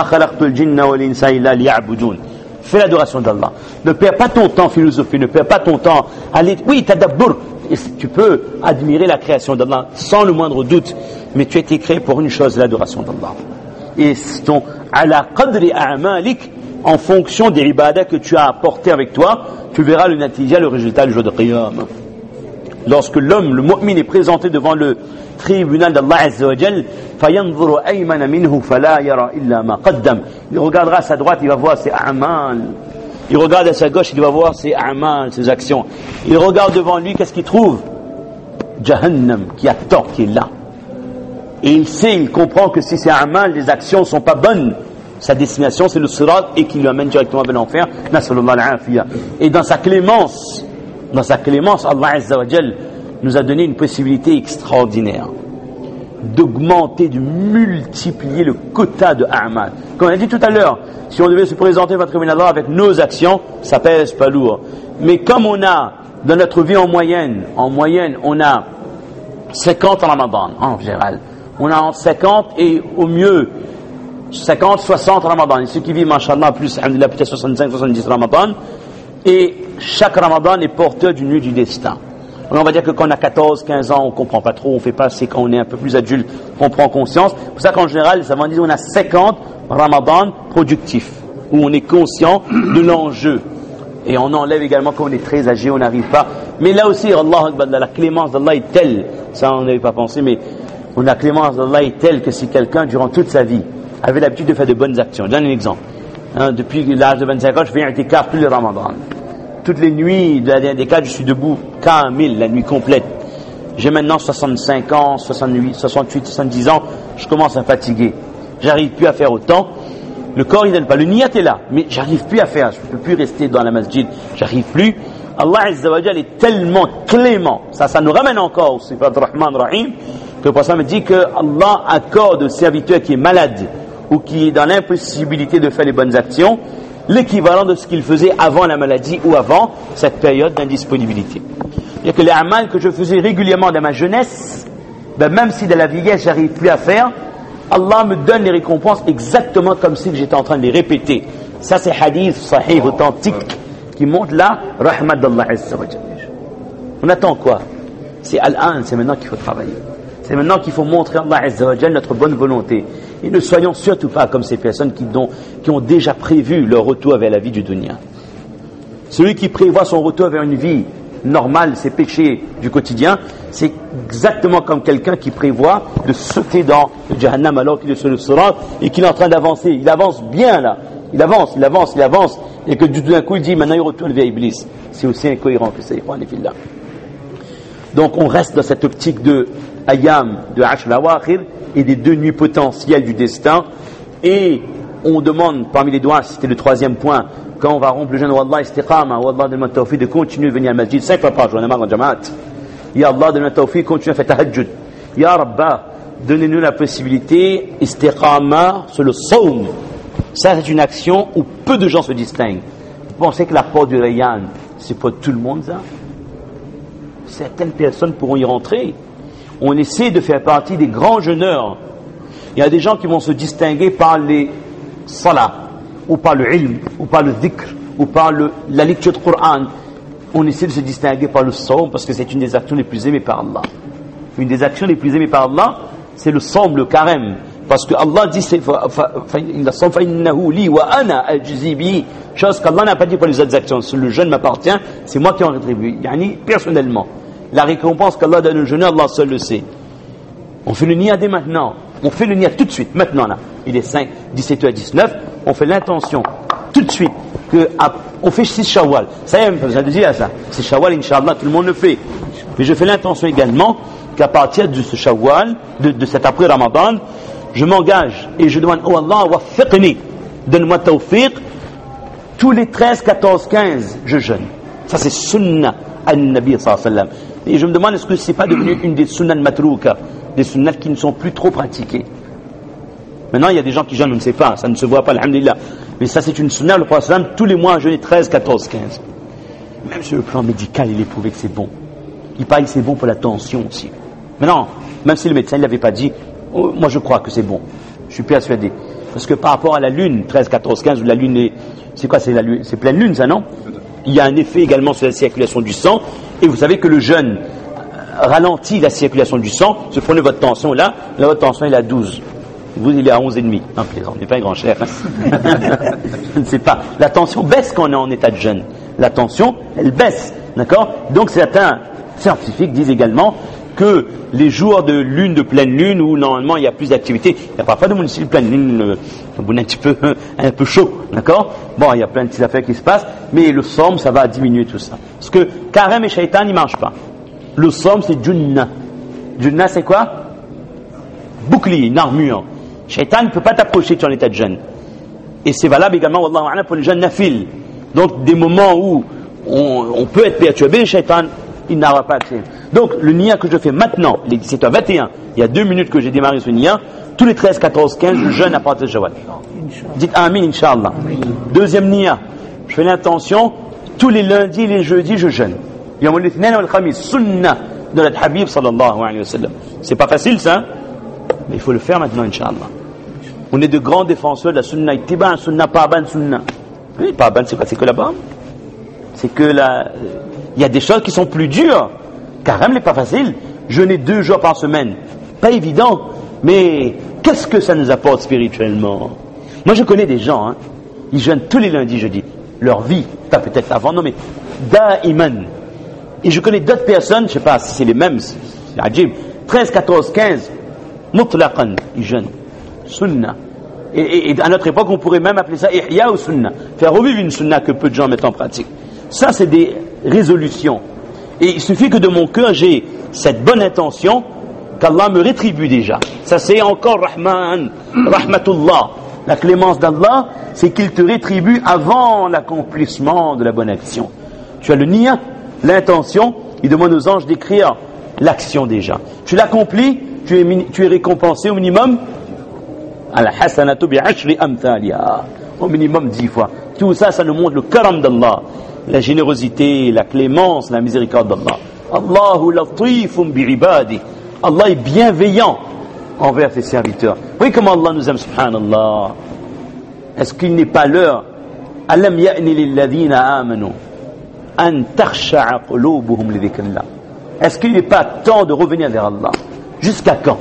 Fais l'adoration d'Allah. Ne perds pas ton temps philosophie, ne perds pas ton temps à aller, oui, tadabbur. Tu peux admirer la création d'Allah sans le moindre doute, mais tu as été créé pour une chose, l'adoration d'Allah. Et ton ala qadri a'malik, en fonction des ibadah que tu as apporté avec toi, tu verras le natija, le résultat du jour de Qiyam. Lorsque l'homme, le mu'min, est présenté devant le tribunal d'Allah Azza wa Jal, fayanzuru aymana minhu fala yara illa ma qaddam. Il regardera à sa droite, il va voir ses a'mal. Il regarde à sa gauche, il va voir ses a'mal, ses actions. Il regarde devant lui, qu'est-ce qu'il trouve? Jahannam, qui attend, qui est là. Et il sait, il comprend que si ses a'mal, les actions ne sont pas bonnes, sa destination c'est le sirat et qui lui amène directement vers l'enfer. Nasallallahu al-afiyah. Et dans sa clémence, dans sa clémence, Allah Azza wa Jal nous a donné une possibilité extraordinaire d'augmenter, de multiplier le quota de a'mal. Comme on a dit tout à l'heure, si on devait se présenter votre tribunal avec nos actions, ça pèse pas lourd. Mais comme on a, dans notre vie en moyenne, en moyenne, on a cinquante Ramadan, en général. On a entre cinquante et au mieux cinquante, soixante Ramadan. Et ceux qui vivent, mashallah, plus, alhamdulillah, peut-être soixante-cinq, soixante-dix Ramadan. Et chaque Ramadan est porteur d'une nuit du destin. Alors on va dire que quand on a quatorze, quinze ans, on ne comprend pas trop, on fait pas, c'est quand on est un peu plus adulte qu'on prend conscience. C'est pour ça qu'en général, les savants disent qu'on a cinquante Ramadan productifs, où on est conscient de l'enjeu. Et on enlève également quand on est très âgé, on n'arrive pas. Mais là aussi, Allah Akbar, la clémence d'Allah est telle, ça on n'avait pas pensé, mais la clémence d'Allah est telle que si quelqu'un, durant toute sa vie, avait l'habitude de faire de bonnes actions. Je donne un exemple. Hein, depuis l'âge de vingt-cinq ans, je fais un itikaf tous les Ramadans. Toutes les nuits de la dernière décade, je suis debout kamil, la nuit complète. J'ai maintenant soixante-cinq ans, soixante-huit, soixante-huit, soixante-dix ans, je commence à fatiguer. J'arrive plus à faire autant. Le corps, il donne pas. Le niyat est là, mais j'arrive plus à faire. Je peux plus rester dans la masjid. J'arrive plus. Allah Azza wa Jal est tellement clément. Ça, ça nous ramène encore au Sifat Rahman Rahim, que le prophète me dit que Allah accorde au serviteur qui est malade ou qui est dans l'impossibilité de faire les bonnes actions, l'équivalent de ce qu'il faisait avant la maladie ou avant cette période d'indisponibilité. Il y a que les amal que je faisais régulièrement dans ma jeunesse, ben même si dans la vieillesse j'arrive plus à faire, Allah me donne les récompenses exactement comme si j'étais en train de les répéter. Ça c'est hadith sahih, authentique, qui montre là, rahmat d'Allah Azza wa Jalla. On attend quoi? C'est al-an, c'est maintenant qu'il faut travailler. C'est maintenant qu'il faut montrer à Allah Azza wa Jalla notre bonne volonté. Et ne soyons surtout pas comme ces personnes qui ont, qui ont déjà prévu leur retour vers la vie du dunya. Celui qui prévoit son retour vers une vie normale, ses péchés du quotidien, c'est exactement comme quelqu'un qui prévoit de sauter dans le Jahannam alors qu'il est sur le sirat et qu'il est en train d'avancer. Il avance bien là. Il avance, il avance, il avance. Et que tout d'un coup il dit maintenant il retourne vers Iblis. C'est aussi incohérent que ça. Donc on reste dans cette optique de Ayam, de Ashr al-Awakhir et des deux nuits potentielles du destin. Et on demande parmi les doigts, c'était le troisième point, quand on va rompre le jeûne, Wallah istiqama, Wallah donne-moi tawfiq de continuer de venir à la masjid cinq fois par jour, on a marre en jamaat. Ya Allah donne-moi tawfiq, continue à faire tahajjud. Ya Rabba, donnez-nous la possibilité, istiqama, sur le sawm. Ça c'est une action où peu de gens se distinguent. Vous pensez que la porte du Rayyan, c'est pour tout le monde ça? Certaines personnes pourront y rentrer. On essaie de faire partie des grands jeûneurs. Il y a des gens qui vont se distinguer par les salat, ou par le ilm, ou par le dhikr, ou par le, la lecture de Coran, on essaie de se distinguer par le sawm parce que c'est une des actions les plus aimées par Allah. Une des actions les plus aimées par Allah, c'est le sawm, le carême. Parce que Allah dit, c'est chose qu'Allah n'a pas dit pour les autres actions. Le jeûne m'appartient, c'est moi qui en rétribue. Yani, personnellement. La récompense qu'Allah donne au jeûne, Allah seul le sait. On fait le niyyah dès maintenant. On fait le niyyah tout de suite, maintenant là. Il est cinq, dix-sept heures dix-neuf. On fait l'intention tout de suite que à, on fait six Shawwal. Ça y est, vous avez dit à ça. C'est Shawwal, Inch'Allah, tout le monde le fait. Mais je fais l'intention également qu'à partir de ce Shawwal, de, de cet après Ramadan, je m'engage et je demande, oh Allah, waffiqni, donne-moi tawfiq, tous les treize, quatorze, quinze, je jeûne. Ça c'est sunnah al-Nabi sallallahu alayhi wa sallam. Et je me demande, est-ce que c'est pas devenu une des sunnah matrouka, des sunnahs qui ne sont plus trop pratiquées. Maintenant, il y a des gens qui jeûnent, on ne sait pas, ça ne se voit pas, alhamdulillah. Mais ça c'est une sunnah, le prophète sallam, tous les mois, jeûner treize, quatorze, quinze. Même sur le plan médical, il est prouvé que c'est bon. Il paraît que c'est bon pour la tension aussi. Mais non, même si le médecin ne l'avait pas dit, oh, moi je crois que c'est bon. Je suis persuadé. Parce que par rapport à la lune, treize, quatorze, quinze, où la lune est... C'est quoi, c'est la lune, c'est pleine lune ça, non? Il y a un effet également sur la circulation du sang. Et vous savez que le jeûne ralentit la circulation du sang. Si vous prenez votre tension là, là votre tension il est à douze. Vous, il est à onze virgule cinq. Non, plaisant, on n'est pas un grand cher. Je ne sais pas. La tension baisse quand on est en état de jeûne. La tension, elle baisse. D'accord? Donc certains scientifiques disent également que les jours de lune, de pleine lune, où normalement il y a plus d'activité, il y a parfois de municipes de pleine lune, euh, un petit peu, un peu chaud, d'accord? Bon, il y a plein de petites affaires qui se passent, mais le somme, ça va diminuer tout ça. Parce que carême et shaitan, ils ne marchent pas. Le somme, c'est Junnah. Junnah, c'est quoi? Bouclier, une armure. Shaitan ne peut pas t'approcher sur l'état de jeûne. Et c'est valable également, wallahu a'lam, pour les jeunes nafil. Donc, des moments où on, on peut être perturbé, le shaitan, il n'aura pas accès. Donc, le niyyah que je fais maintenant, il est dix-sept heures vingt et un, il y a deux minutes que j'ai démarré ce niyyah, tous les treize, quatorze, quinze, je jeûne à partir de Shawwal. Dites Amin, Inch'Allah. Deuxième niyyah, je fais l'intention, tous les lundis et les jeudis, je jeûne. Yawm al-Ithnain wal Khamis, sunnah de notre Habib sallallahu alayhi wa sallam. C'est pas facile ça, hein? Mais il faut le faire maintenant, Inch'Allah. On est de grands défenseurs de la sunnah. Ittiba' sunnah, pas ban sunnah. Oui, pas ban, c'est quoi? C'est que là-bas. C'est que là, il y a des choses qui sont plus dures. Carême n'est pas facile. Jeûner deux jours par semaine, pas évident. Mais qu'est-ce que ça nous apporte spirituellement? Moi, je connais des gens, hein, ils jeûnent tous les lundis, je dis. Leur vie, pas peut-être avant, non mais da'iman. Et je connais d'autres personnes, je ne sais pas si c'est les mêmes, c'est ajib, treize, quatorze, quinze, mutlaqan, ils jeûnent. Sunnah. Et, et, et à notre époque, on pourrait même appeler ça ihya ou sunnah. Faire revivre une sunnah que peu de gens mettent en pratique. Ça, c'est des résolutions. Et il suffit que de mon cœur, j'ai cette bonne intention qu'Allah me rétribue déjà. Ça, c'est encore Rahman, Rahmatullah. La clémence d'Allah, c'est qu'il te rétribue avant l'accomplissement de la bonne action. Tu as le niyyah, l'intention, il demande aux anges d'écrire l'action déjà. Tu l'accomplis, tu es, tu es récompensé au minimum al-hasanatu bi'ashri amthaliha, au minimum dix fois. Tout ça, ça nous montre le karam d'Allah, la générosité, la clémence, la miséricorde d'Allah. Allahu latifun bi'ibadi. Allah est bienveillant envers ses serviteurs. Vous voyez comment Allah nous aime, subhanallah. Est-ce qu'il n'est pas l'heure? Alam ya'ni lilladhina amanu an takhsha'a qulubuhum li dhikrillah. Est-ce qu'il n'est pas temps de revenir vers Allah? Jusqu'à quand?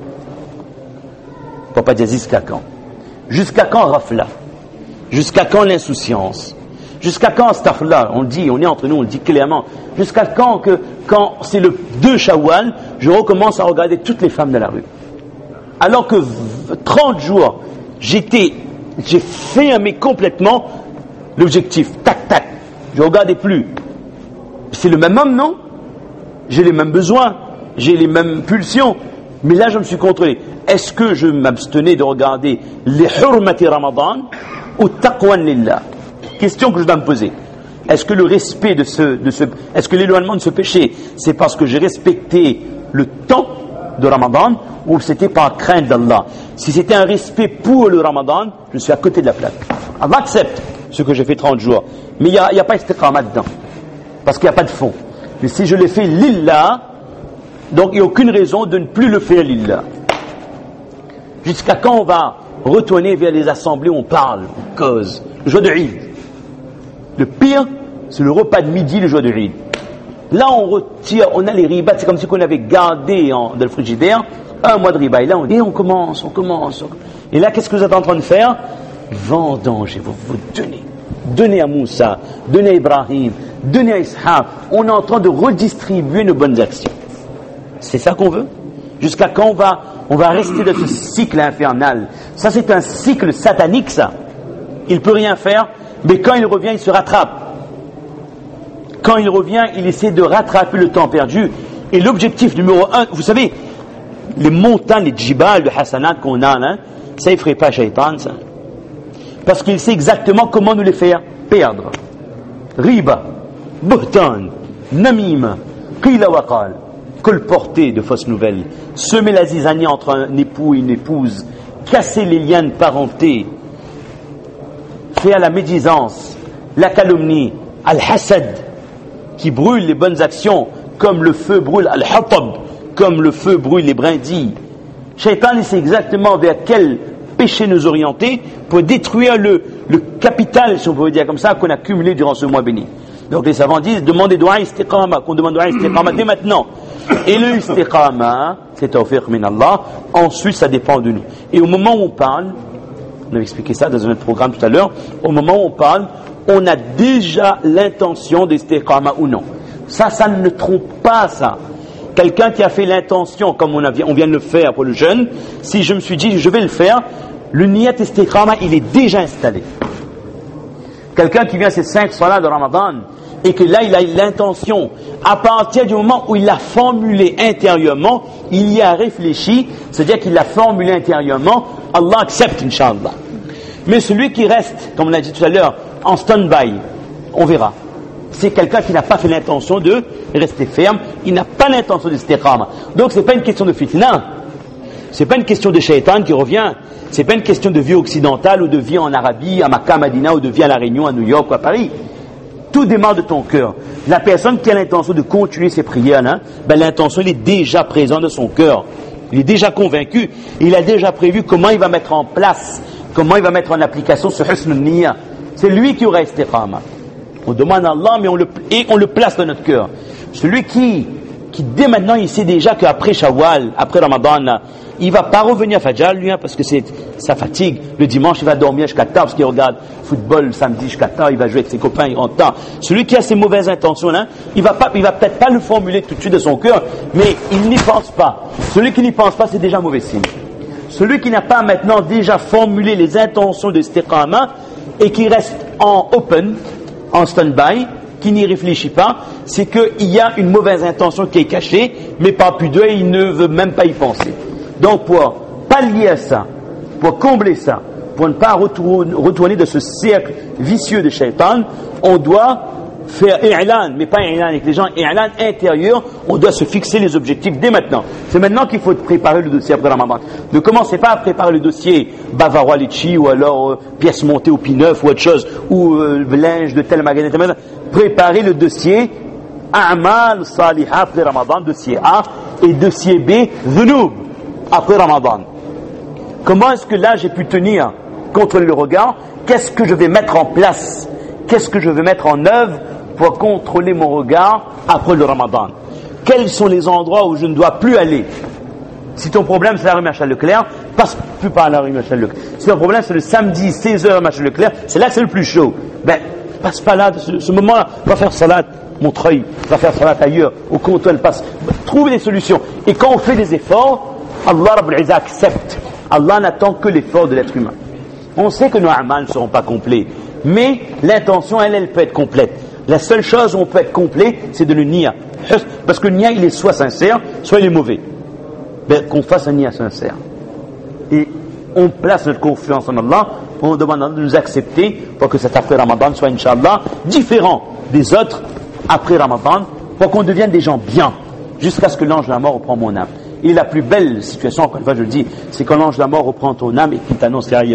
On ne peut pas dire jusqu'à quand. Jusqu'à quand rafla? Jusqu'à quand l'insouciance? Jusqu'à quand astaghfirullah? On le dit, on est entre nous, on le dit clairement. Jusqu'à quand que, quand c'est le deux Shawwal, je recommence à regarder toutes les femmes de la rue? Alors que trente jours, j'étais, j'ai fermé complètement l'objectif. Tac, tac. Je ne regardais plus. C'est le même homme, non? J'ai les mêmes besoins, j'ai les mêmes pulsions. Mais là, je me suis contrôlé. Est-ce que je m'abstenais de regarder les hurmati Ramadan ou taqwan lillah? Question que je dois me poser. Est-ce que le respect de ce, de ce, est-ce que l'éloignement de ce péché, c'est parce que j'ai respecté le temps de Ramadan ou c'était par crainte d'Allah? Si c'était un respect pour le Ramadan, je suis à côté de la plaque. Allah accepte ce que j'ai fait trente jours. Mais il n'y a, a pas istiqama dedans. Parce qu'il n'y a pas de fond. Mais si je l'ai fait lillah, donc il n'y a aucune raison de ne plus le faire lillah. Jusqu'à quand on va retourner vers les assemblées où on parle, on cause? Le jour de Eid. Le pire, c'est le repas de midi, le jour de Eid. Là, on retire, on a les ribats, c'est comme si on avait gardé en, dans le frigidaire un mois de riba. Et là, on, et on commence, on commence. On, et là, qu'est-ce que vous êtes en train de faire? Vendangez, vous vous donnez. Donnez à Moussa, donnez à Ibrahim, donnez à Ishaq. On est en train de redistribuer nos bonnes actions. C'est ça qu'on veut? Jusqu'à quand on va, on va rester dans ce cycle infernal? Ça, c'est un cycle satanique, ça. Il ne peut rien faire, mais quand il revient, il se rattrape. Quand il revient, il essaie de rattraper le temps perdu. Et l'objectif numéro un, vous savez, les montagnes, les djibal de Hassanat qu'on a, hein, ça effraie pas Shaitan, ça. Parce qu'il sait exactement comment nous les faire perdre. Riba, buhtan, namim, qila wa qal, colporter de fausses nouvelles, semer la zizanie entre un époux et une épouse, casser les liens de parenté, faire la médisance, la calomnie, al-hasad, qui brûle les bonnes actions, comme le feu brûle al-hatab, comme le feu brûle les brindilles. Shaitan, il sait exactement vers quel péché nous orienter pour détruire le, le capital, si on peut dire comme ça, qu'on a cumulé durant ce mois béni. Donc les savants disent, demandez doua istiqama, qu'on demande doua istiqama dès maintenant. Et le istiqama, c'est tawfiq min Allah, ensuite ça dépend de nous. Et au moment où on parle, on avait expliqué ça dans un autre programme tout à l'heure, au moment où on parle, on a déjà l'intention d'istiqama ou non. Ça, ça ne trompe pas, ça. Quelqu'un qui a fait l'intention, comme on, a, on vient de le faire pour le jeûne, si je me suis dit, je vais le faire, le niyat istiqama, il est déjà installé. Quelqu'un qui vient ces cinq salats de Ramadan, et que là, il a l'intention, à partir du moment où il l'a formulé intérieurement, il y a réfléchi, c'est-à-dire qu'il l'a formulé intérieurement, Allah accepte, Inch'Allah. Mais celui qui reste, comme on l'a dit tout à l'heure, en stand-by, on verra. C'est quelqu'un qui n'a pas fait l'intention de rester ferme, il n'a pas l'intention de istiqama. Donc c'est pas une question de fitna, c'est pas une question de shaitan qui revient, c'est pas une question de vie occidentale ou de vie en Arabie, à Makkah, Madina, ou de vie à La Réunion, à New York ou à Paris. Tout démarre de ton cœur. La personne qui a l'intention de continuer ses prières, hein, ben l'intention elle est déjà présente dans son cœur. Il est déjà convaincu, il a déjà prévu comment il va mettre en place, comment il va mettre en application ce husn al-niyya. C'est lui qui aura istiqama. On demande à Allah, mais on le, et on le place dans notre cœur. Celui qui, qui dès maintenant, il sait déjà qu'après Shawwal, après Ramadan, il ne va pas revenir à Fajr, lui, hein, parce que c'est, ça fatigue. Le dimanche, il va dormir jusqu'à tard, parce qu'il regarde football le samedi jusqu'à tard, il va jouer avec ses copains, il rentre tard. Celui qui a ces mauvaises intentions, là, il va pas, il va peut-être pas le formuler tout de suite de son cœur, mais il n'y pense pas. Celui qui n'y pense pas, c'est déjà mauvais signe. Celui qui n'a pas maintenant déjà formulé les intentions de istiqama et qui reste en open, en stand-by, qui n'y réfléchit pas, c'est qu'il y a une mauvaise intention qui est cachée, mais par pudeur, il ne veut même pas y penser. Donc pour pallier à ça, pour combler ça, pour ne pas retourner, retourner de ce cercle vicieux de shaitan, on doit faire i'lan, mais pas i'lan avec les gens, i'lan intérieur, on doit se fixer les objectifs dès maintenant. C'est maintenant qu'il faut préparer le dossier après Ramadan. Ne commencez pas à préparer le dossier Bavarois Litchi ou alors euh, pièces montées au P-neuf ou autre chose, ou euh, linge de tel magasin, tel magasin. Préparez le dossier A'mal Salihah après Ramadan, dossier A, et dossier B, Dhunub, après Ramadan. Comment est-ce que là j'ai pu tenir, contrôler le regard? Qu'est-ce que je vais mettre en place? Qu'est-ce que je vais mettre en œuvre pour contrôler mon regard après le Ramadan? Quels sont les endroits où je ne dois plus aller? Si ton problème c'est la rue Marchal Leclerc, passe plus par la rue Marchal Leclerc. Si ton problème c'est le samedi seize heures Marchal Leclerc, c'est là que c'est le plus chaud. Ben, passe pas là, ce, ce moment-là, va faire salat, Montreuil, va faire salat ailleurs, au contrôle, passe. Trouve des solutions. Et quand on fait des efforts, Allah Rabbul Izzah accepte. Allah n'attend que l'effort de l'être humain. On sait que nos amal ne seront pas complets, mais l'intention, elle, elle peut être complète. La seule chose où on peut être complet, c'est de le niya. Parce que le niya, il est soit sincère, soit il est mauvais. Ben, qu'on fasse un niya sincère. Et on place notre confiance en Allah, on demande de nous accepter pour que cet après Ramadan soit, Inch'Allah, différent des autres après Ramadan, pour qu'on devienne des gens bien, jusqu'à ce que l'ange de la mort reprend mon âme. Et la plus belle situation, encore une fois je le dis, c'est quand l'ange de la mort reprend ton âme et qu'il t'annonce Allah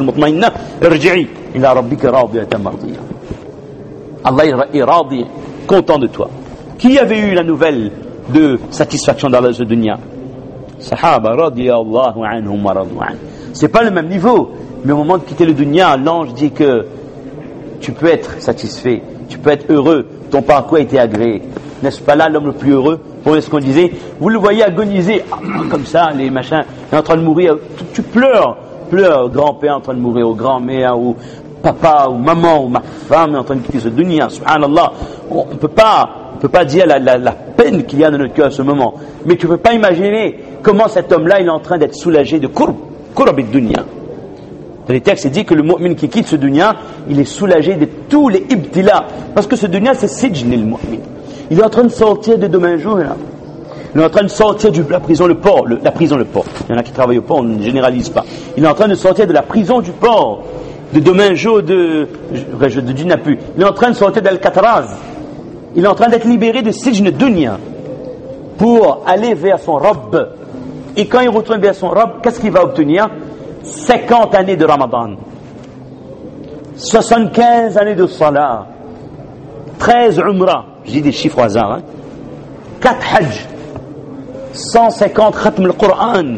est radi, content de toi. Qui avait eu la nouvelle de satisfaction dans la dunya? Sahaba radiyallahu anhum wa radu an. C'est pas le même niveau, mais au moment de quitter le dunya, l'ange dit que tu peux être satisfait, tu peux être heureux, ton parcours a été agréé. N'est-ce pas là l'homme le plus heureux? Pour ce qu'on disait, vous le voyez agoniser, ah, comme ça, les machins, il est en train de mourir, tu, tu pleures, pleures, grand-père en train de mourir, ou grand-mère, ou papa, ou maman, ou ma femme est en train de quitter ce dunya, subhanallah. On ne peut pas, on peut pas dire la, la, la peine qu'il y a dans notre cœur à ce moment, mais tu ne peux pas imaginer comment cet homme-là, il est en train d'être soulagé de kurb, kurb et dunya. Dans les textes, il dit que le mu'min qui quitte ce dunya, il est soulagé de tous les ibtila, parce que ce dunya, c'est sijn le mu'min. Il est en train de sortir de demain jour, là. Il est en train de sortir de la prison, le port, le, la prison, le port. Il y en a qui travaillent au port, on ne généralise pas. Il est en train de sortir de la prison du port, de demain jour, de, de, de Dinapu. Il est en train de sortir d'Al-Katraz. Il est en train d'être libéré de Sijn Dunya pour aller vers son Rabb. Et quand il retourne vers son Rabb, qu'est-ce qu'il va obtenir? cinquante années de Ramadan, soixante-quinze années de Salah, treize Umrah, je dis des chiffres au hasard, hein, quatre Hajj, cent cinquante Khatm al-Qur'an,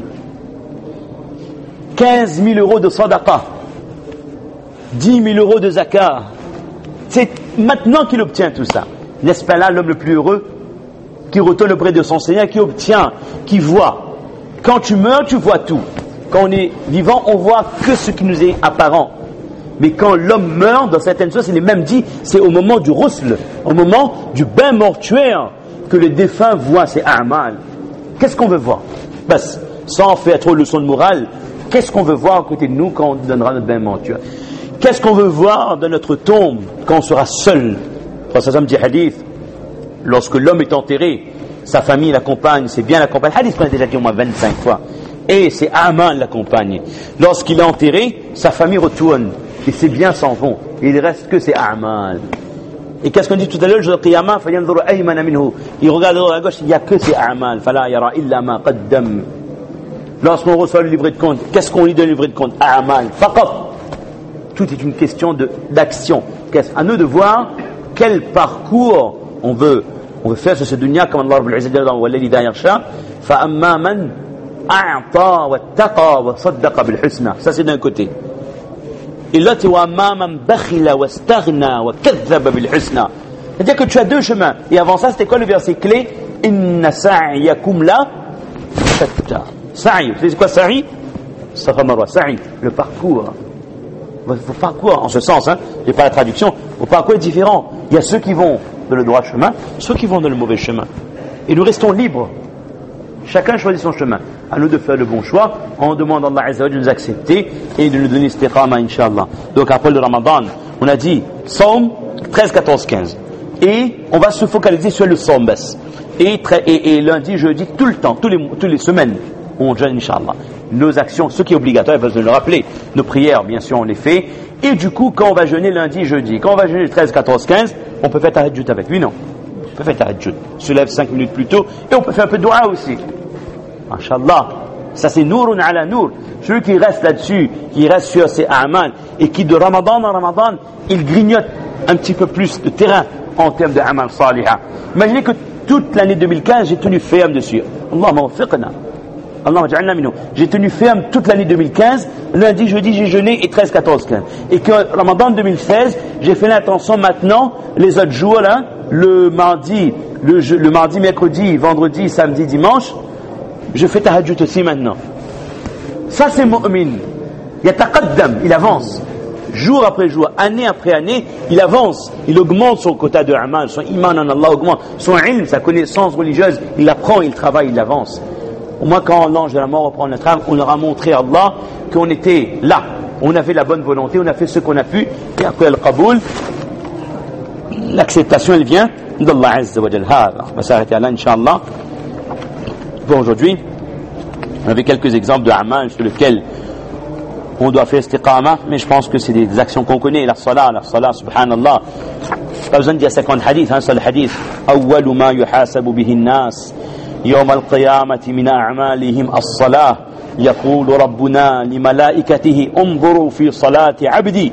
quinze mille euros de Sadaqa, dix mille euros de Zakah. C'est maintenant qu'il obtient tout ça. N'est-ce pas là l'homme le plus heureux, qui retourne auprès de son Seigneur, qui obtient, qui voit. Quand tu meurs, tu vois tout. Quand on est vivant, on voit que ce qui nous est apparent. Mais quand l'homme meurt, dans certaines choses, il est même dit, c'est au moment du rusl, au moment du bain mortuaire, que le défunt voit ses a'mal. Qu'est-ce qu'on veut voir? Bas, sans faire trop de leçons de morale, qu'est-ce qu'on veut voir à côté de nous quand on donnera notre bain mortuaire? Qu'est-ce qu'on veut voir dans notre tombe quand on sera seul? Dans ce dit hadith, lorsque l'homme est enterré, sa famille l'accompagne, c'est bien l'accompagne. Hadith qu'on a déjà dit au moins vingt-cinq fois. Et c'est Aman l'accompagne. Lorsqu'il est enterré, sa famille retourne. Et ses biens s'en vont. Et il ne reste que ses Aman. Et qu'est-ce qu'on dit tout à l'heure? Le jour de Qiyamah, il regarde à gauche, il n'y a que ses Aman. Lorsqu'on reçoit le livret de compte, qu'est-ce qu'on lit dans le livret de compte? Aman. Tout est une question de, d'action. À nous de voir quel parcours on veut, on veut faire sur ce dunya, comme Allah Rabbul Izzat dit dans Walladhi la yakhsha, fa amma man a'ta wattaqa wa saddaqa bil husna. Ça c'est d'un côté. Et l'autre, wa amma man bakhila wastaghna wa kadhaba bil husna. C'est-à-dire que tu as deux chemins. Et avant ça, c'était quoi le verset clé? Inna sa'yakum la shatta. Sa'i, c'est quoi sa'i? Safa marwa, sa'i, le parcours. Vos parcours, en ce sens, hein, je n'ai pas la traduction, vos parcours est différent. Il y a ceux qui vont dans le droit chemin, ceux qui vont dans le mauvais chemin. Et nous restons libres. Chacun choisit son chemin. À nous de faire le bon choix, en demandant à Allah Azza wa Jalla de nous accepter et de nous donner istiqama, Inch'Allah. Donc après le Ramadan, on a dit Psaume treize, quatorze, quinze. Et on va se focaliser sur le Psaume bas. Et, et, et lundi, jeudi, tout le temps, tous les, toutes les semaines, on jeûne, Inch'Allah. Nos actions, ce qui est obligatoire, il faut se le rappeler. Nos prières, bien sûr, on les fait. Et du coup, quand on va jeûner lundi, jeudi, quand on va jeûner le treize, quatorze, quinze, on peut faire tahajjud avec lui, non? On peut faire tahajjud. Se lève cinq minutes plus tôt, et on peut faire un peu de dua aussi. Inch'Allah. Ça c'est nourun ala nour. Celui qui reste là-dessus, qui reste sur ses a'mal, et qui de Ramadan en Ramadan, il grignote un petit peu plus de terrain en termes de amal saliha. Imaginez que toute l'année deux mille quinze, j'ai tenu ferme dessus. Allahumma waffiqna. Allahumma ja'alna minhu. J'ai tenu ferme toute l'année deux mille quinze, lundi, jeudi, j'ai jeûné et treize, quatorze, quinze. Et que Ramadan deux mille seize, j'ai fait l'intention maintenant, les autres jours là, le mardi, le, le mardi, mercredi, vendredi, samedi, dimanche, je fais tahajjud aussi maintenant. Ça c'est mu'min. Yataqaddam, il avance. Jour après jour, année après année, il avance. Il augmente son quota de amal, son iman en Allah augmente. Son ilm, sa connaissance religieuse, il apprend, il travaille, il avance. Au moins quand l'ange de la mort reprend notre âme, on leur a montré à Allah qu'on était là. On avait la bonne volonté, on a fait ce qu'on a pu. Et après le qaboul, l'acceptation elle vient d'Allah Azza wa Jalla. On va s'arrêter là, Inch'Allah. Pour aujourd'hui, on avait quelques exemples de amal sur lesquels on doit faire istiqama, mais je pense que c'est des actions qu'on connaît. La salat, la salat, subhanallah. Pas besoin de dire cinquante hadiths, un seul hadith. Awwalu ma yuhasabu bihi an-nas yawm al-qiyamati min a'malihim as-salah. يقول ربنا لملائكته انظروا في صلاة عبدي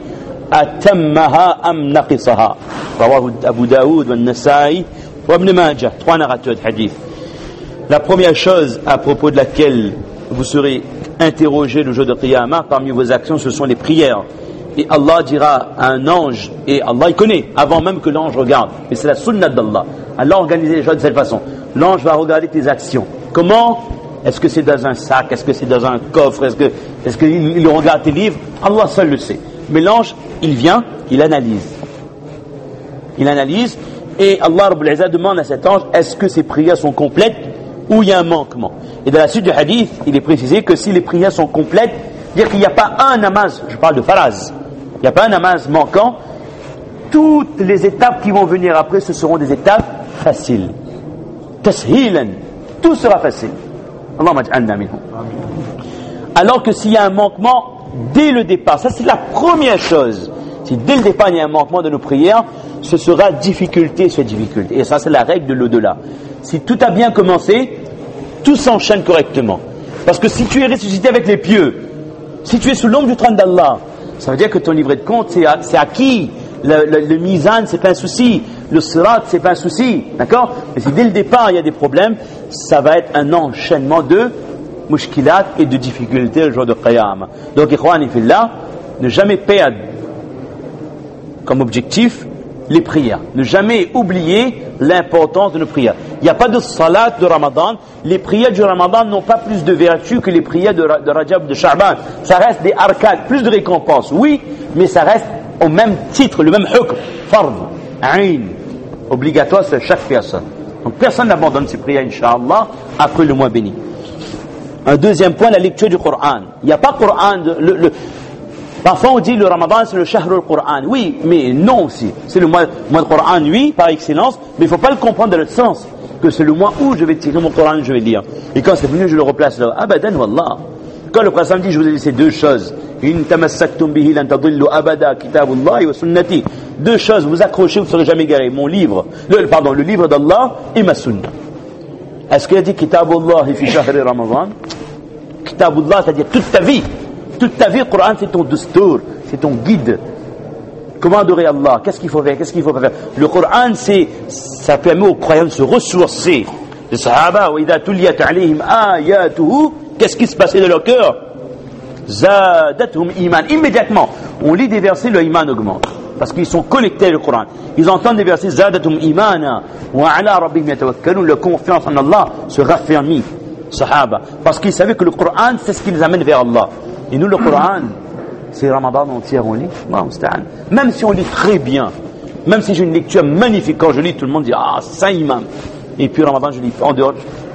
أتمها أم نقصها. رواه أبو داود والنسائي وابن ماجه. Trois narrateurs de hadith. La première chose à propos de laquelle vous serez interrogé le jour de Qiyamah parmi vos actions, ce sont les prières. et Allah dira à un ange, et Allah il connaît, avant même que l'ange regarde, mais c'est la sunnah d'Allah. Allah organise les choses de cette façon. L'ange va regarder tes actions. Comment? Est-ce que c'est dans un sac? Est-ce que c'est dans un coffre? Est-ce que, est-ce qu'il il regarde tes livres? Allah seul le sait. Mais l'ange, il vient, il analyse. Il analyse, et Allah Rabbul Izzah demande à cet ange, est-ce que ses prières sont complètes ou il y a un manquement? Et dans la suite du hadith, il est précisé que si les prières sont complètes, dire qu'il n'y a pas un namaz, je parle de faraz, il n'y a pas un namaz manquant, toutes les étapes qui vont venir après, ce seront des étapes faciles. Tashilan, tout sera facile. Allahumma ij'alna minhum. Alors que s'il y a un manquement, dès le départ, ça c'est la première chose. Si dès le départ il y a un manquement de nos prières, ce sera difficulté sur difficulté. Et ça c'est la règle de l'au-delà. Si tout a bien commencé, tout s'enchaîne correctement. Parce que si tu es ressuscité avec les pieux, si tu es sous l'ombre du trône d'Allah, ça veut dire que ton livret de compte c'est, c'est acquis. Le, le, le mizan c'est pas un souci, le sirat c'est pas un souci, d'accord? Mais si dès le départ il y a des problèmes, ça va être un enchaînement de mushkilat et de difficultés le jour de Qiyam. Donc ikhwani fillah, ne jamais perdre comme objectif les prières, ne jamais oublier l'importance de nos prières. Il n'y a pas de salat de Ramadan, les prières du Ramadan n'ont pas plus de vertu que les prières de, de Rajab, de Sha'ban. Ça reste des arcades, plus de récompenses, oui, mais ça reste au même titre, le même hukm, fard, ayn, obligatoire sur chaque personne. Donc personne n'abandonne ses prières, Inch'Allah, après le mois béni. Un deuxième point, la lecture du Coran. Il n'y a pas Coran, de, le, le, parfois on dit le Ramadan c'est le Shahr al-Qur'an. Oui, mais non aussi. C'est le mois, mois de Coran, oui, par excellence, mais il ne faut pas le comprendre dans le sens que c'est le mois où je vais tirer mon Coran et je vais lire. Et quand c'est venu, je le replace là. Abadan wallah. Quand le Prophète dit, je vous ai laissé deux choses. In tamassaktum bihi lan tadillu abada kitabullahi wa sunnati. Deux choses, vous accrochez, vous ne serez jamais égarés. Mon livre, le, pardon, le livre d'Allah et ma sunna. Est-ce qu'il a dit kitabullahi fi shahri Ramadan? Kitabullah, c'est-à-dire toute ta vie. Toute ta vie, le Coran, c'est ton dustour, c'est ton guide. Comment adorer Allah? Qu'est-ce qu'il faut faire? Qu'est-ce qu'il faut pas faire? Le Coran, c'est, ça permet aux croyants de se ressourcer. Les Sahaba, wa idha tuliyat alayhim ayatuhu, qu'est-ce qui se passait dans leur cœur? Zadatuhum iman. Immédiatement, on lit des versets, le iman augmente. Parce qu'ils sont connectés avec le Coran. Ils entendent des versets, Zadatuhum imana, wa ala rabbihim yatawakkalun, leur confiance en Allah se raffermit. Sahaba. Parce qu'ils savaient que le Coran, c'est ce qui les amène vers Allah. Et nous, le Coran, c'est Ramadan entier, on lit. Même si on lit très bien, même si j'ai une lecture magnifique, quand je lis, tout le monde dit, ah, ça imam. Et puis Ramadan, je lis en dehors.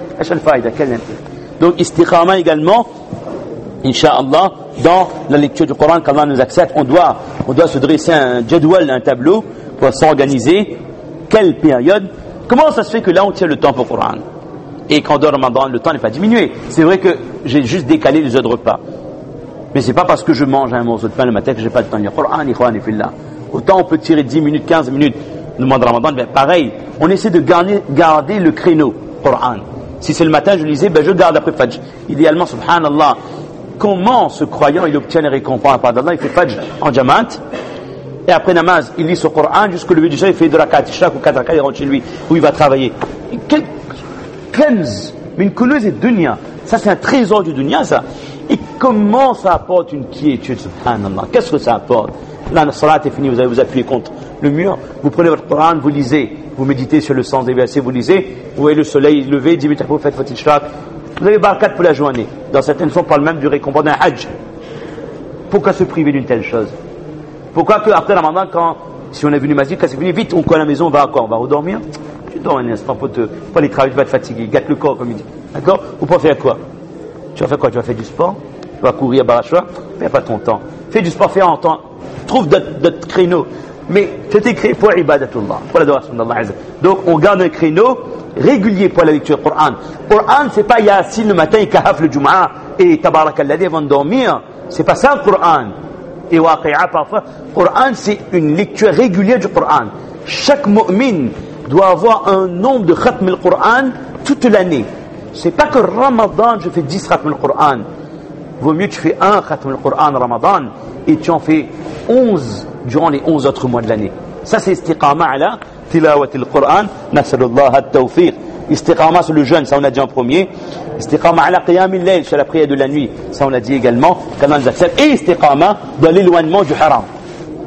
Donc, istiqama également, Inch'Allah, dans la lecture du Coran, qu'Allah nous accepte, on doit, on doit se dresser un jadwal, un tableau, pour s'organiser. Quelle période? Comment ça se fait que là, on tient le temps pour le Coran? Et quand dans Ramadan, le temps n'est pas diminué. C'est vrai que j'ai juste décalé les heures de repas. Mais c'est pas parce que je mange un morceau de pain le matin que j'ai pas le temps de lire le Coran, ikhwan fillah. Autant on peut tirer dix minutes, quinze minutes le mois de Ramadan, ben pareil, on essaie de garder, garder le créneau Coran. Si c'est le matin, je lisais, ben je garde après Fajr. Idéalement, subhanallah, comment ce croyant il obtient les récompenses à part d'Allah? Il fait Fajr en Jamaat, et après namaz, il lit ce Coran jusqu'au lever du soleil, il fait deux rakat, chaque ou quatre rakat, il rentre chez lui, où il va travailler. Quel cleanse, mais une couleuse et dunya. Ça, c'est un trésor du dunya, ça. Et comment ça apporte une quiétude, subhanallah? Qu'est-ce que ça apporte? Là, la salat est finie, vous allez vous appuyer contre le mur, vous prenez votre Coran, vous lisez, vous méditez sur le sens des versets, vous lisez, vous voyez le soleil levé, dix minutes après, vous faites votre ishraq, vous avez barakat pour la journée. Dans certaines fois, on parle même du récompense d'un hajj. Pourquoi se priver d'une telle chose? Pourquoi que après Ramadan, quand, si on est venu masjid, quand c'est fini, vite, on court à la maison, on va à quoi? On va redormir? Tu dors un instant pour te, pour aller travailler, tu vas être fatigué, gâte le corps, comme il dit. D'accord? Ou pour faire quoi? Tu vas faire quoi? Tu vas faire du sport? Tu vas courir à Barachwa? Fais pas ton temps. Fais du sport, fais en temps. Trouve d'autres, d'autres créneaux. Mais c'est écrit pour ibadatullah, pour l'adoration d'Allah. Donc on garde un créneau régulier pour la lecture du Coran. Le Coran, c'est pas Yasin le matin et Kahaf le Jum'a et Tabarakalladhi avant de dormir. C'est pas ça le Coran. Et Waqi'a parfois. Le Coran, c'est une lecture régulière du Coran. Chaque mu'min doit avoir un nombre de khatm al Coran toute l'année. C'est pas que Ramadan, je fais dix khatm al Coran. Vaut mieux tu fais un khatm al Coran Ramadan et tu en fais onze durant les onze autres mois de l'année. Ça c'est istiqama ala tilawat al-Qur'an, nas'alullah at-tawfiq. Istiqama sur le jeûne, ça on a dit en premier. Istiqama ala qiyam al-layl, sur la prière de la nuit, ça on a dit également, qu'Allah nous accepte. Et istiqama dans l'éloignement du haram.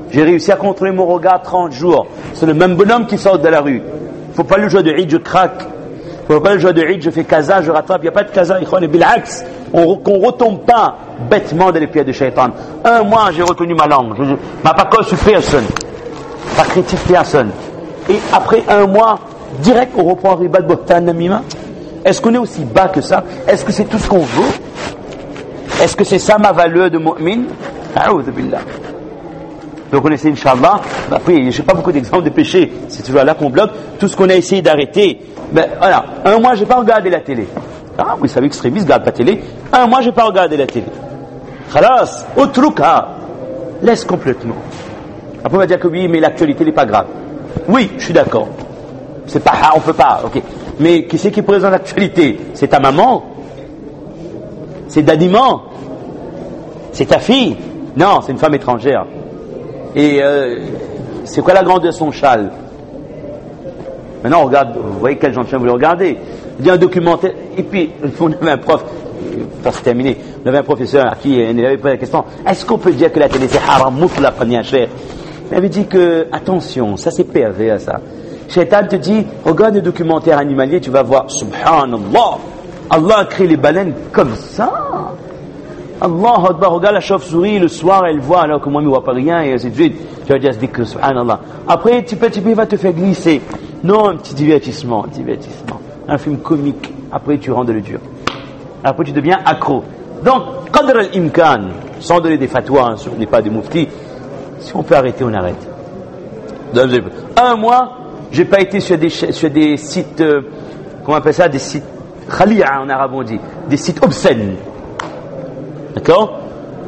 J'ai réussi à contrôler mon regard trente jours. C'est le même bonhomme qui sort de la rue. Il ne faut pas le jour de Eid, je craque. Il ne faut pas le jour de Eid, je fais kaza, je rattrape. Il n'y a pas de kaza, ikhwan, et bil'aks. On ne retombe pas bêtement dans les pieds de shaitan. Un mois, j'ai retenu ma langue. Je ne m'a pas causé sur personne. Pas critique personne. Et après un mois, direct, on reprend riba de bohtan namima. Est-ce qu'on est aussi bas que ça? Est-ce que c'est tout ce qu'on veut? Est-ce que c'est ça ma valeur de mu'min? A'udhu billah. Donc on essaie, Inch'Allah, après, je n'ai pas beaucoup d'exemples de péché, c'est toujours là qu'on bloque, tout ce qu'on a essayé d'arrêter. Ben voilà, un mois, je n'ai pas regardé la télé. Ah, vous savez, extrémistes ne regardent pas la télé. Un mois, je n'ai pas regardé la télé. Khalas, utruka, laisse complètement. Après, on va dire que oui, mais l'actualité n'est pas grave. Oui, je suis d'accord. C'est pas, on ne peut pas, ok. Mais qui c'est qui présente l'actualité? C'est ta maman? C'est Dadiman? C'est ta fille? Non, c'est une femme étrangère. Et euh, c'est quoi la grandeur de son châle? Maintenant, on regarde, vous voyez quel genre de chien vous le regardez. Il y a un documentaire, et puis, on avait un prof, pour se terminer, on avait un professeur à qui il avait posé la question, est-ce qu'on peut dire que la télé c'est haram moutla première cher? Il avait dit que, attention, ça c'est pervers ça. Shaitan te dit, regarde le documentaire animalier, tu vas voir, subhanallah, Allah a créé les baleines comme ça. Allah Akbar, regarde la chauve-souris, le soir elle voit alors que moi je ne vois pas rien et ainsi de suite. Tu vas dire, que subhanallah. Après, petit peu, petit peu, il va te faire glisser. Non, un petit divertissement, un divertissement. Un film comique. Après, tu rentres dans le dur. Après, tu deviens accro. Donc, qadr al-imkan, sans donner des fatwas, hein, sur les pas des mouftis, si on peut arrêter, on arrête. Donc, un mois, j'ai pas été sur des, sur des sites, euh, comment on appelle ça, des sites khali'a en arabe on dit, des sites obscènes. D'accord?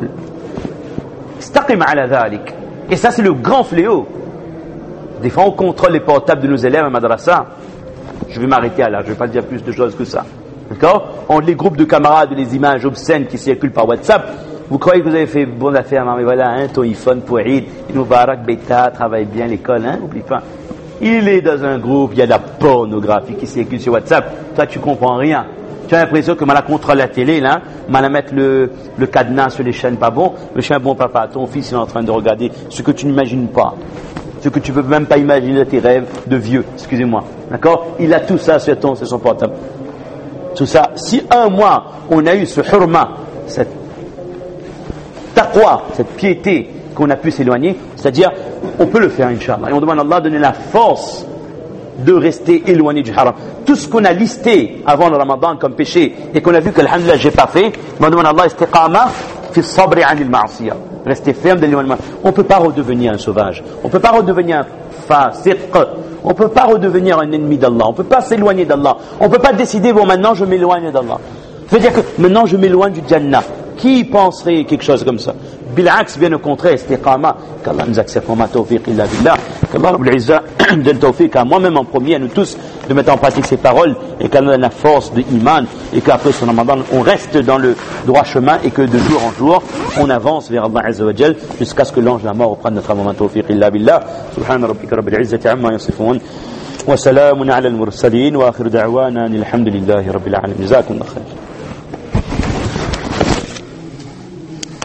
Staqim ala dhalik. Et ça, c'est le grand fléau. Des fois, on contrôle les portables de nos élèves à madrasa. Je vais m'arrêter là, je ne vais pas dire plus de choses que ça. D'accord? Entre les groupes de camarades et les images obscènes qui circulent par WhatsApp, vous croyez que vous avez fait bonne affaire, mais voilà, hein, ton iPhone pour Eid, il nous barak bêta, travaille bien l'école, hein, oublie pas. Il est dans un groupe, il y a de la pornographie qui circule sur WhatsApp. Toi, tu comprends rien. Tu as l'impression que mal contrôle la télé, là, mal mettre le, le cadenas sur les chaînes pas bon. Mais je suis un bon papa, ton fils il est en train de regarder ce que tu n'imagines pas. Ce que tu ne peux même pas imaginer de tes rêves de vieux, excusez-moi. D'accord? Il a tout ça sur ton, sur son portable. Tout ça. Si un mois, on a eu ce hurma, cette taqwa, cette piété, qu'on a pu s'éloigner, c'est-à-dire, on peut le faire, Inch'Allah. Et on demande à Allah de donner la force de rester éloigné du haram. Tout ce qu'on a listé avant le Ramadan comme péché et qu'on a vu que, alhamdulillah, j'ai pas fait, on demande à Allah istiqama fi sabri anil ma'asiyah. Rester ferme de l'éloignement. On ne peut pas redevenir un sauvage. On ne peut pas redevenir un fasiq. On ne peut pas redevenir un ennemi d'Allah. On ne peut pas s'éloigner d'Allah. On ne peut pas décider, bon, maintenant je m'éloigne d'Allah. Ça veut dire que maintenant je m'éloigne du Jannah. Qui penserait quelque chose comme ça? Bil'aks, bien au contraire, istiqama. Qu'Allah nous accepte, wa ma tawfiq illa billah. Qu'Allah Rabbul Izzah donne tawfiq à moi-même en premier, à nous tous, de mettre en pratique ces paroles et qu'Allah donne la force de iman et qu'après ce Ramadan, on reste dans le droit chemin et que de jour en jour, on avance vers Allah Azza wa Jal jusqu'à ce que l'ange de la mort reprenne notre moment. Tawfiq illa billah. Subhana rabbika rabbil izzati amma yasifun. Wa salamun ala al-mursalin wa akhiru da'wana alhamdulillahi rabbil alamin. Jazakumullah khair.